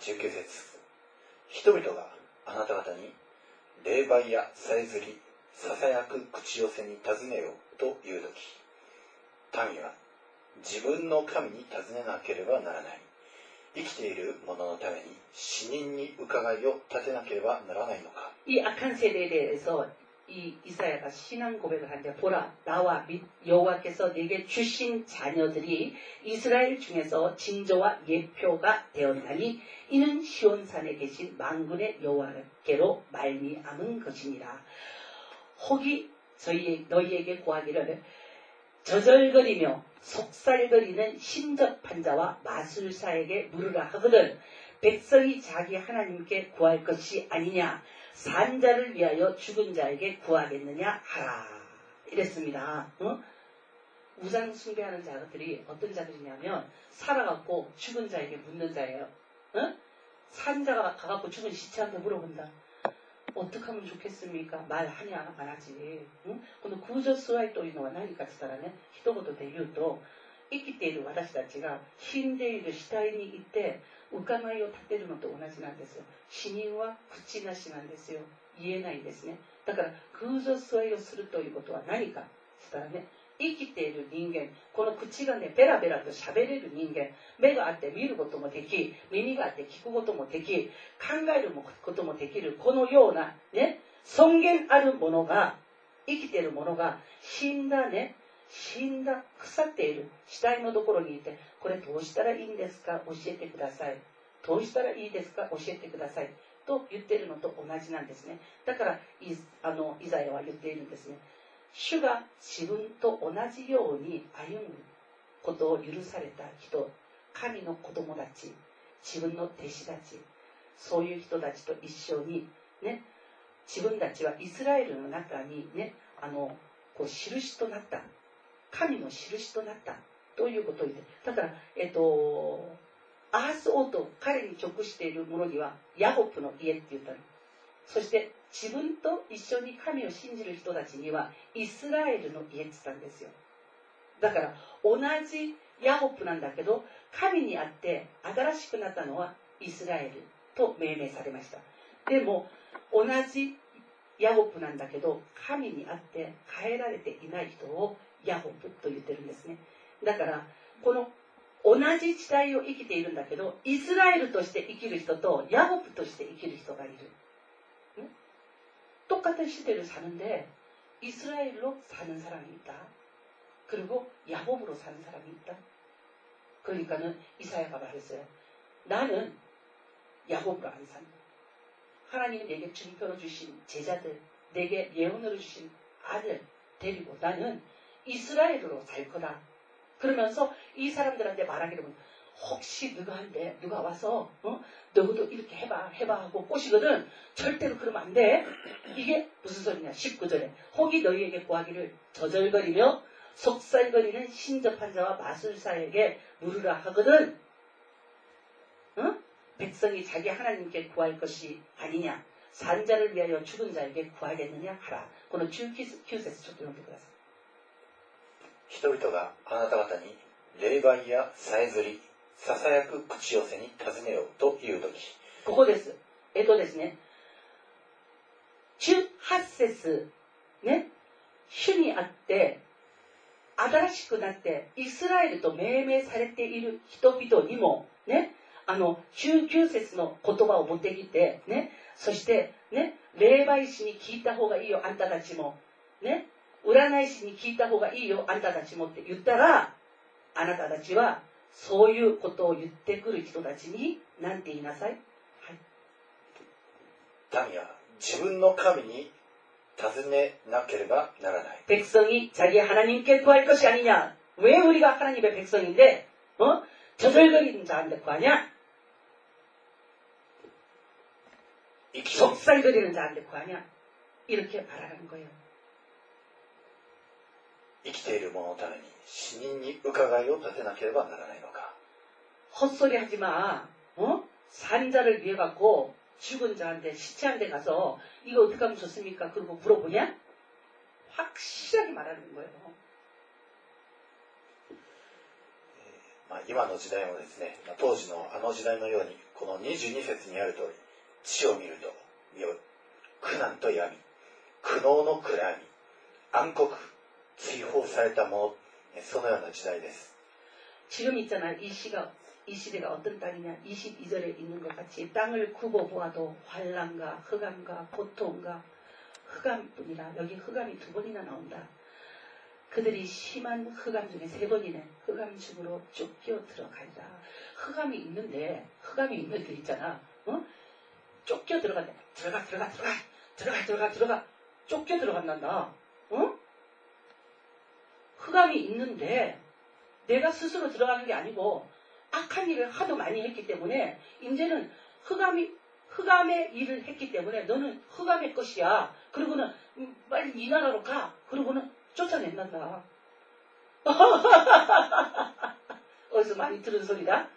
Speaker 1: じゅうきゅう節、人々があなた方に霊媒やさえずり、ささやく口寄せに尋ねよというとき、民は自分の神に尋ねなければならない。生きている者のために死人に伺いを立てなければならないのか。
Speaker 2: 이 악한 세대에 대해서 이 이사야가 신앙 고백을 하는데, 보라, 나와 및 여호와께서 내게 주신 자녀들이 이스라엘 중에서 징조와 예표가 되었나니 이는 시온산에 계신 만군의 여호와께로 말미암은 것이니라. 혹이 저희 너희에게 구하기를 저절거리며 속살거리는 신접한 자와 마술사에게 물으라 하거든 백성이 자기 하나님께 구할 것이 아니냐, 산자를 위하여 죽은 자에게 구하겠느냐 하라. 이랬습니다. 어? 우상 숭배하는 자들이 어떤 자들이냐면 살아갖고 죽은 자에게 묻는 자예요. 어? 산자가 가갖고 죽은 시체한테 물어본다. 어떻게 하면 좋겠습니까? 말하냐 안 하지. 응? この空女崇拝というのは何かって言ったらね、一言で言うと、生きている私たちが死んでいる死体に行って伺いを立てるのと同じなんですよ。死人は口なしなんですよ。言えないんですね。だから空女崇拝をするということは何かって言ったらね、生きている人間、この口がね、ベラベラと喋れる人間、目があって見ることもでき、耳があって聞くこともでき、考えることもできる、このようなね、尊厳あるものが、生きているものが、死んだね、死んだ腐っている死体のところにいて、これどうしたらいいんですか、教えてください。どうしたらいいですか、教えてください。と言っているのと同じなんですね。だから、イ, あのイザヤは言っているんですね。主が自分と同じように歩むことを許された人、神の子供たち、自分の弟子たち、そういう人たちと一緒にね、自分たちはイスラエルの中にね、あのこう印となった、神の印となったということを言って、だからえっとアハス王と彼に直している者にはヤコブの家って言ったの。そして自分と一緒に神を信じる人たちにはイスラエルの家って言ったんですよ。だから同じヤコブなんだけど、神にあって新しくなったのはイスラエルと命名されました。でも同じヤコブなんだけど、神にあって変えられていない人をヤコブと言ってるんですね。だからこの同じ時代を生きているんだけど、イスラエルとして生きる人とヤコブとして生きる人がいる。똑같은 시대를 사는데 이스라엘로 사는 사람이 있다. 그리고 야곱으로 사는 사람이 있다. 그러니까는 이사야가 말했어요. 나는 야곱으로 안 산다. 하나님이 내게 증표로 주신 제자들, 내게 예언으로 주신 아들 데리고 나는 이스라엘으로 살 거다. 그러면서 이 사람들한테 말하기를, 혹시 누가 한데 누가 와서 어? 너도 이렇게 해봐 해봐 하고 꼬시거든. 절대로 그러면 안 돼. 이게 무슨 소리냐. 십구 절에 혹이 너희에게 구하기를 저절거리며 속살거리는 신접한 자와 마술사에게 물으라 하거든. 어? 백성이 자기 하나님께 구할 것이 아니냐. 산 자를 위하여 죽은 자에게 구하겠느냐 하라. このじゅうきゅう節ちょっと読んでください。
Speaker 1: 人々があなた方に霊媒やさえずり、ささやく口寄せに尋ねようというとき。
Speaker 2: ここです。えっとですね。じゅうはち節ね。主にあって新しくなってイスラエルと命名されている人々にもね、あのじゅうきゅう節の言葉を持ってきてね、そしてね、霊媒師に聞いた方がいいよあんたたちもね、占い師に聞いた方がいいよあんたたちもって言ったら、あなたたちはそういうことを言ってくる人たちに何て言いなさい。
Speaker 1: はい、民は自分の神に尋ねなければならない。
Speaker 2: 백성이 자기 하나님께 구할 것이 아니냐. 왜 우리가 하나님의 백성인데 어? 저절거리는 자한테 구하냐? 속살거리는 자한테 구하냐? 이렇게 말하는 거예요.
Speaker 1: 生きている者のために死人に伺いを立てなければならないのか。
Speaker 2: 헛소리 하지 마. 어? 산자를 위해 갖고 죽은 자한테 시체한테 가서 이거 어떻게 하면 좋습니까? 그리고 물어보냐? 확실하게 말하는 거예요.
Speaker 1: まあ、今の時代もですね、当時のあの時代のようにこのにじゅうに節にある通り、地を見ると苦難と闇、苦悩の暗闇、暗黒、追放されたもの、そのような時代です。
Speaker 2: 지금 있잖아. 이 시가 이 시대가 어떤 땅이냐. 이십이 절에 있는 것 같이 땅을 굽어 보아도 환난과 흑암과 고통과 흑암뿐이라. 여기 흑암이 두 번이나 나온다. 그들이 심한 흑암 중에 세 번이네. 흑암 중으로 쫓겨 들어간다. 흑암이 있는데 흑암이 있는데 있잖아. 어? 쫓겨 들어간다. 들어가 들어가 들어가 들어가 들어가 들어가 쫓겨 들어간단다. 어? 흑암이 있는데 내가 스스로 들어가는 게 아니고 악한 일을 하도 많이 했기 때문에 이제는 흑암이 흑암의 일을 했기 때문에 너는 흑암의 것이야. 그리고는 빨리 이 나라로 가. 그리고는 쫓아낸단다. 어디서 많이 들은 소리다.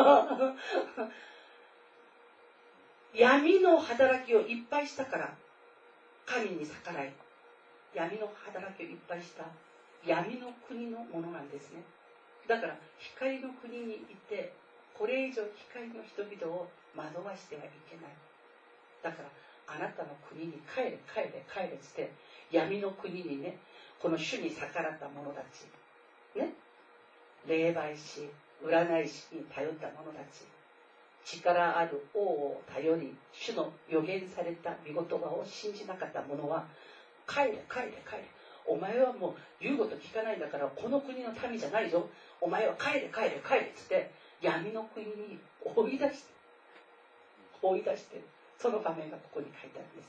Speaker 2: 야미노 하다라키오 이빠이したから神に逆らい。闇の働きをいっぱいした闇の国のものなんですね。だから光の国にいてこれ以上光の人々を惑わしてはいけない。だからあなたの国に帰れ帰れ帰れって闇の国にね、この主に逆らった者たちね、霊媒師占い師に頼った者たち、力ある王を頼り主の予言された御言葉を信じなかった者は帰れ帰れ帰れ、お前はもう言うこと聞かないんだからこの国の民じゃないぞ、お前は帰れ帰れ帰れっつって闇の国に追い出して追い出して、その場面がここに書いてあるんです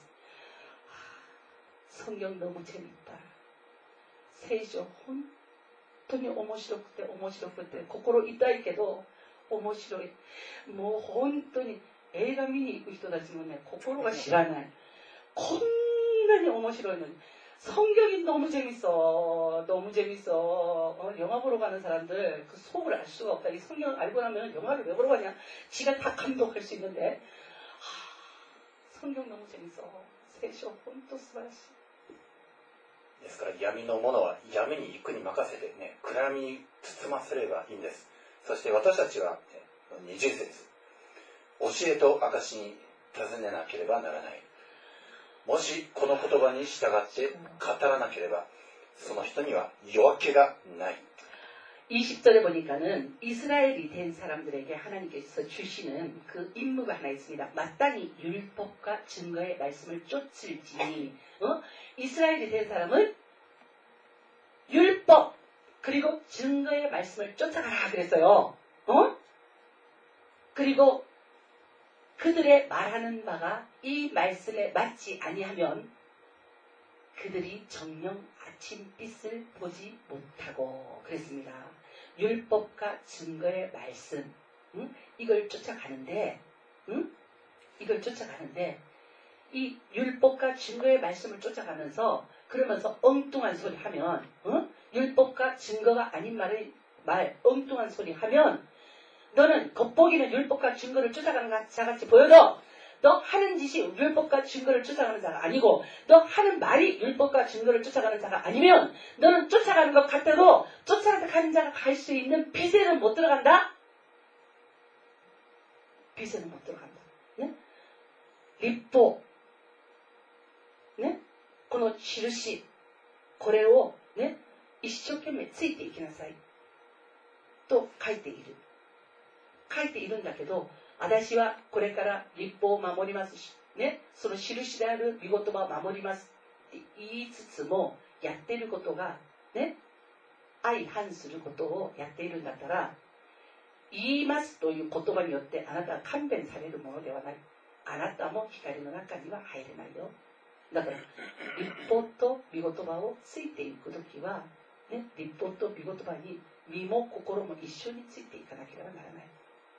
Speaker 2: 。성경 너무 재밌다。聖書本当に面白くて面白くて心痛いけど面白い。もう本当に映画見に行く人たちもね、心が知らない。こんなに面白いのに성경이 너무 재밌어. 너무 재밌어. 어, 영화 보러 가는 사람들 그 속을 알 수가 없다. 이 성경을 알고 나면 영화를 왜 보러 가냐. 지가 다 감독할 수 있는데. 하, 성경 너무 재밌어.聖書本当素晴らしい。
Speaker 1: ですから闇のものは闇に行くに任せてね、暗闇に包ませればいいんです。そして私たちは、ね、にじゅう節、教えと証に尋ねなければならない。もしこの言葉に従って語らなければその人には夜明けがない。
Speaker 2: 이십 절에 보니까는 이스라엘이 된 사람들에게 하나님께서 주시는 그 임무가 하나 있습니다. 마땅히 율법과 증거의 말씀을 쫓을지. 어? 이스라엘이 된 사람은 율법 그리고 증거의 말씀을 쫓아가라 그랬어요. 어? 그리고 그들의 말하는 바가 이 말씀에 맞지 아니하면 그들이 정령 아침빛을 보지 못하고 그랬습니다. 율법과 증거의 말씀, 응? 이걸 쫓아가는데, 응? 이걸 쫓아가는데 이 율법과 증거의 말씀을 쫓아가면서 그러면서 엉뚱한 소리 하면, 응? 율법과 증거가 아닌 말을 말 엉뚱한 소리 하면 너는 겉보기는 율법과 증거를 쫓아가는 자같이 보여도 너 하는 짓이 율법과 증거를 쫓아가는 자가 아니고 너 하는 말이 율법과 증거를 쫓아가는 자가 아니면 너는 쫓아가는 것 같아도 쫓아가는 자가 갈 수 있는 빛에는 못 들어간다? 빛에는 못 들어간다. 네? 立法ね、この印、これをね、一生懸命ついていきなさいと書いている。書いているんだけど、私はこれから立法を守りますし、ね、その印である御言葉を守りますって言いつつも、やっていることがね、相反することをやっているんだったら、言いますという言葉によってあなたは勘弁されるものではない。あなたも光の中には入れないよ。だから立法と御言葉をついていくときは、ね、立法と御言葉に身も心も一緒についていかなければならない。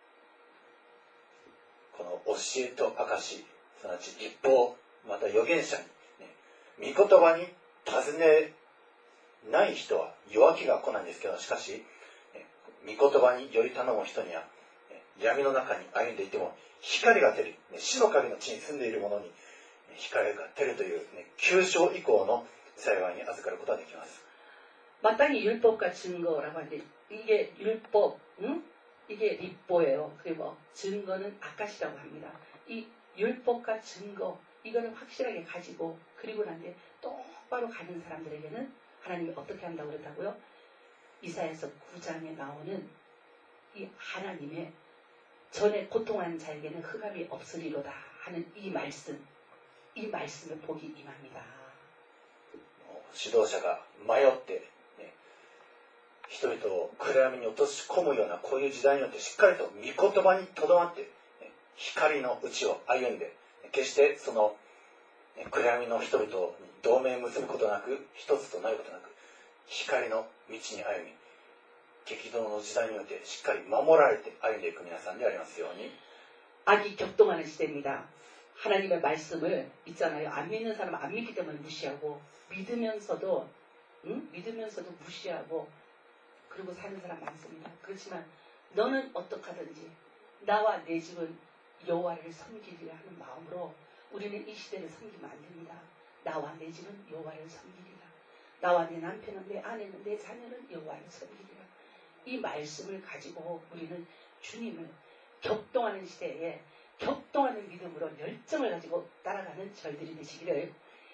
Speaker 1: この教えと証、すなわち立法、また預言者に、ね、御言葉に尋ねない人は弱気が来ないんですけど、しかし、ね、御言葉により頼む人には、ね、闇の中に歩んでいても光が照り、ね、死の影の地に住んでいる者に光が照るという、ね、旧章以降の幸いに預かることができます。
Speaker 2: 마땅히 율법과 증거라고 하는데 이게 율법, 응? 이게 립보예요. 그리고 증거는 아까시라고 합니다. 이 율법과 증거 이거는 확실하게 가지고 그리고 난 뒤에 똑바로 가는 사람들에게는 하나님이 어떻게 한다고 그랬다고요? 이사야서 구 장에 나오는 이 하나님의 전에 고통한 자에게는 흑암이 없으리로다 하는 이 말씀, 이 말씀을 보기 임합니다.
Speaker 1: 指導者が迷って、ね、人々を暗闇に落とし込むようなこういう時代によってしっかりと御言葉にとどまって、ね、光のうちを歩んで、決してその、ね、暗闇の人々に同盟を結ぶことなく、一つとなることなく、光の道に歩み、激動の時代によってしっかり守られて歩んでいく皆さんでありますように。
Speaker 2: 악이 격동하는 시대입니다. 하나님의 말씀을 있잖아요. 안 믿는 사람은 안 믿기 때문에 무시하고 믿으면서도 응? 믿으면서도 무시하고 그리고 사는 사람 많습니다. 그렇지만 너는 어떡하든지 나와 내 집은 여호와를 섬기리라 하는 마음으로 우리는 이 시대를 섬기면 안 됩니다. 나와 내 집은 여호와를 섬기리라. 나와 내 남편은 내 아내는 내 자녀는 여호와를 섬기리라. 이 말씀을 가지고 우리는 주님을 격동하는 시대에 격동하는 믿음으로 열정을 가지고 따라가는 저희들이 되시기를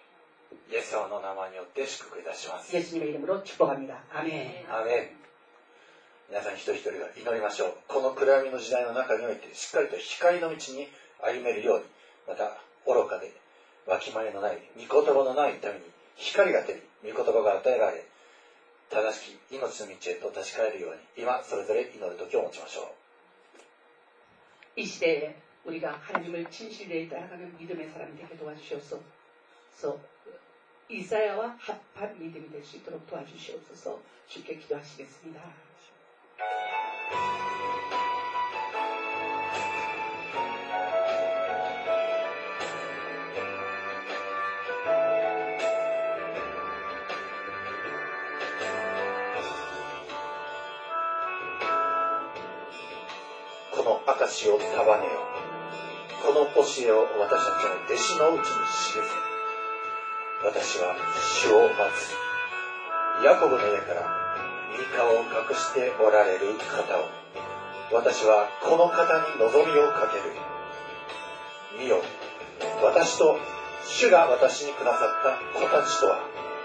Speaker 1: 예수의 이름으로祝福いたします。
Speaker 2: 예수님의 이름으로 축복합니다. 아멘.
Speaker 1: 아멘. 皆さん一人一人が祈りましょう。この暗闇の時代の中においてしっかりと光の道に歩めるように、また愚かでわきまえのない御言葉のないために光が照り、御言葉が与えられ、正しき命の道へと立ち返るように、今それぞれ祈る時を持ちましょう。
Speaker 2: 이 시대에 우리가 하나님을 진실되게 따라가는 믿음의 사람이 되게 도와주시옵소서. 이사야와 합한 믿음이 될 수 있도록 도와주시옵소서. 주께 기도하시겠습니다.
Speaker 1: この証を束ねよ。この教えを私たちの弟子のうちに記せ。私は主を待つ。ヤコブの家から御顔を隠しておられる方を。私はこの方に望みをかける。見よ、私と主が私にくださった子たちとは、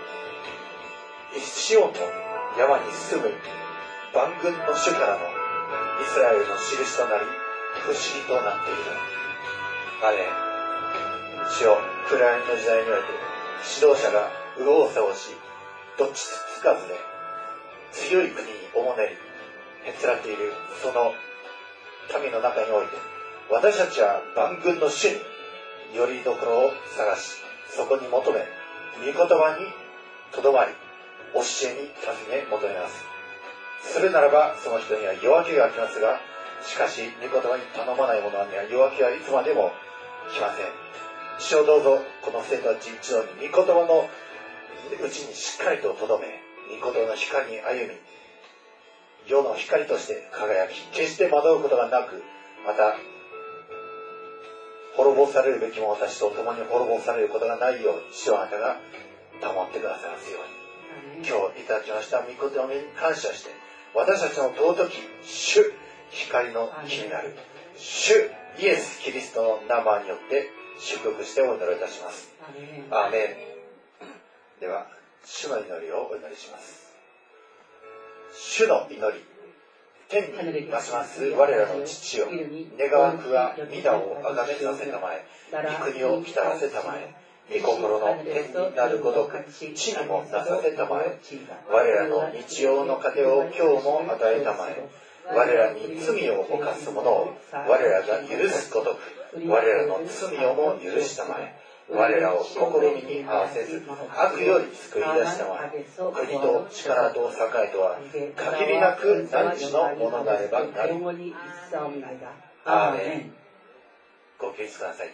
Speaker 1: シオンの山に住む万軍の主からのイスラエルの印となり、不思議となっている。アメン。主よ、暗闇の時代において、指導者が右往左往し、どっちつかずで、強い国におもねり、へつらっているその民の中において、私たちは万軍の主によりどころを探し、そこに求め、御言葉にとどまり、教えに尋ね求めます。するならばその人には夜明けが来ますが、しかし御言葉に頼まない者には夜明けはいつまでも来ません。主をどうぞこの生徒たち一同に御言葉のうちにしっかりととどめ、御言葉の光に歩み、世の光として輝き、決して惑うことがなく、また滅ぼされるべきも私と共に滅ぼされることがないように、主はあなたが保ってくださいますように。今日いただきました御言葉に感謝して、私たちの尊き主、光の木になる主イエス・キリストの名前によって祝福してお祈りいたします。アーメン。では主の祈りをお祈りします。主の祈り、天に増します我らの父よ、願わくは皆をあがめさせたまえ、御国を来たらせたまえ、御心の天になるごとく地にもなさせたまえ、我らの日曜の糧を今日も与えたまえ、我らに罪を犯す者を我らが許すごとく我らの罪をも許したまえ、我らを試みに合わせず悪より救い出したまえ、国と力と栄とは限りなく汝のものなればなる。アーメン。ご起立ください。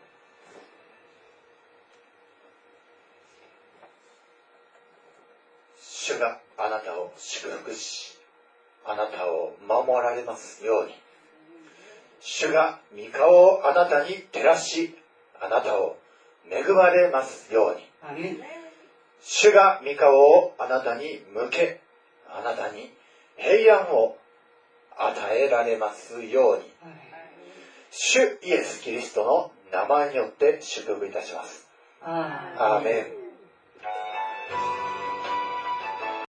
Speaker 1: 主があなたを祝福し、あなたを守られますように。主が御顔をあなたに照らし、あなたを恵まれますように。主が御顔をあなたに向け、あなたに平安を与えられますように。主イエス・キリストの名前によって祝福いたします。アーメン。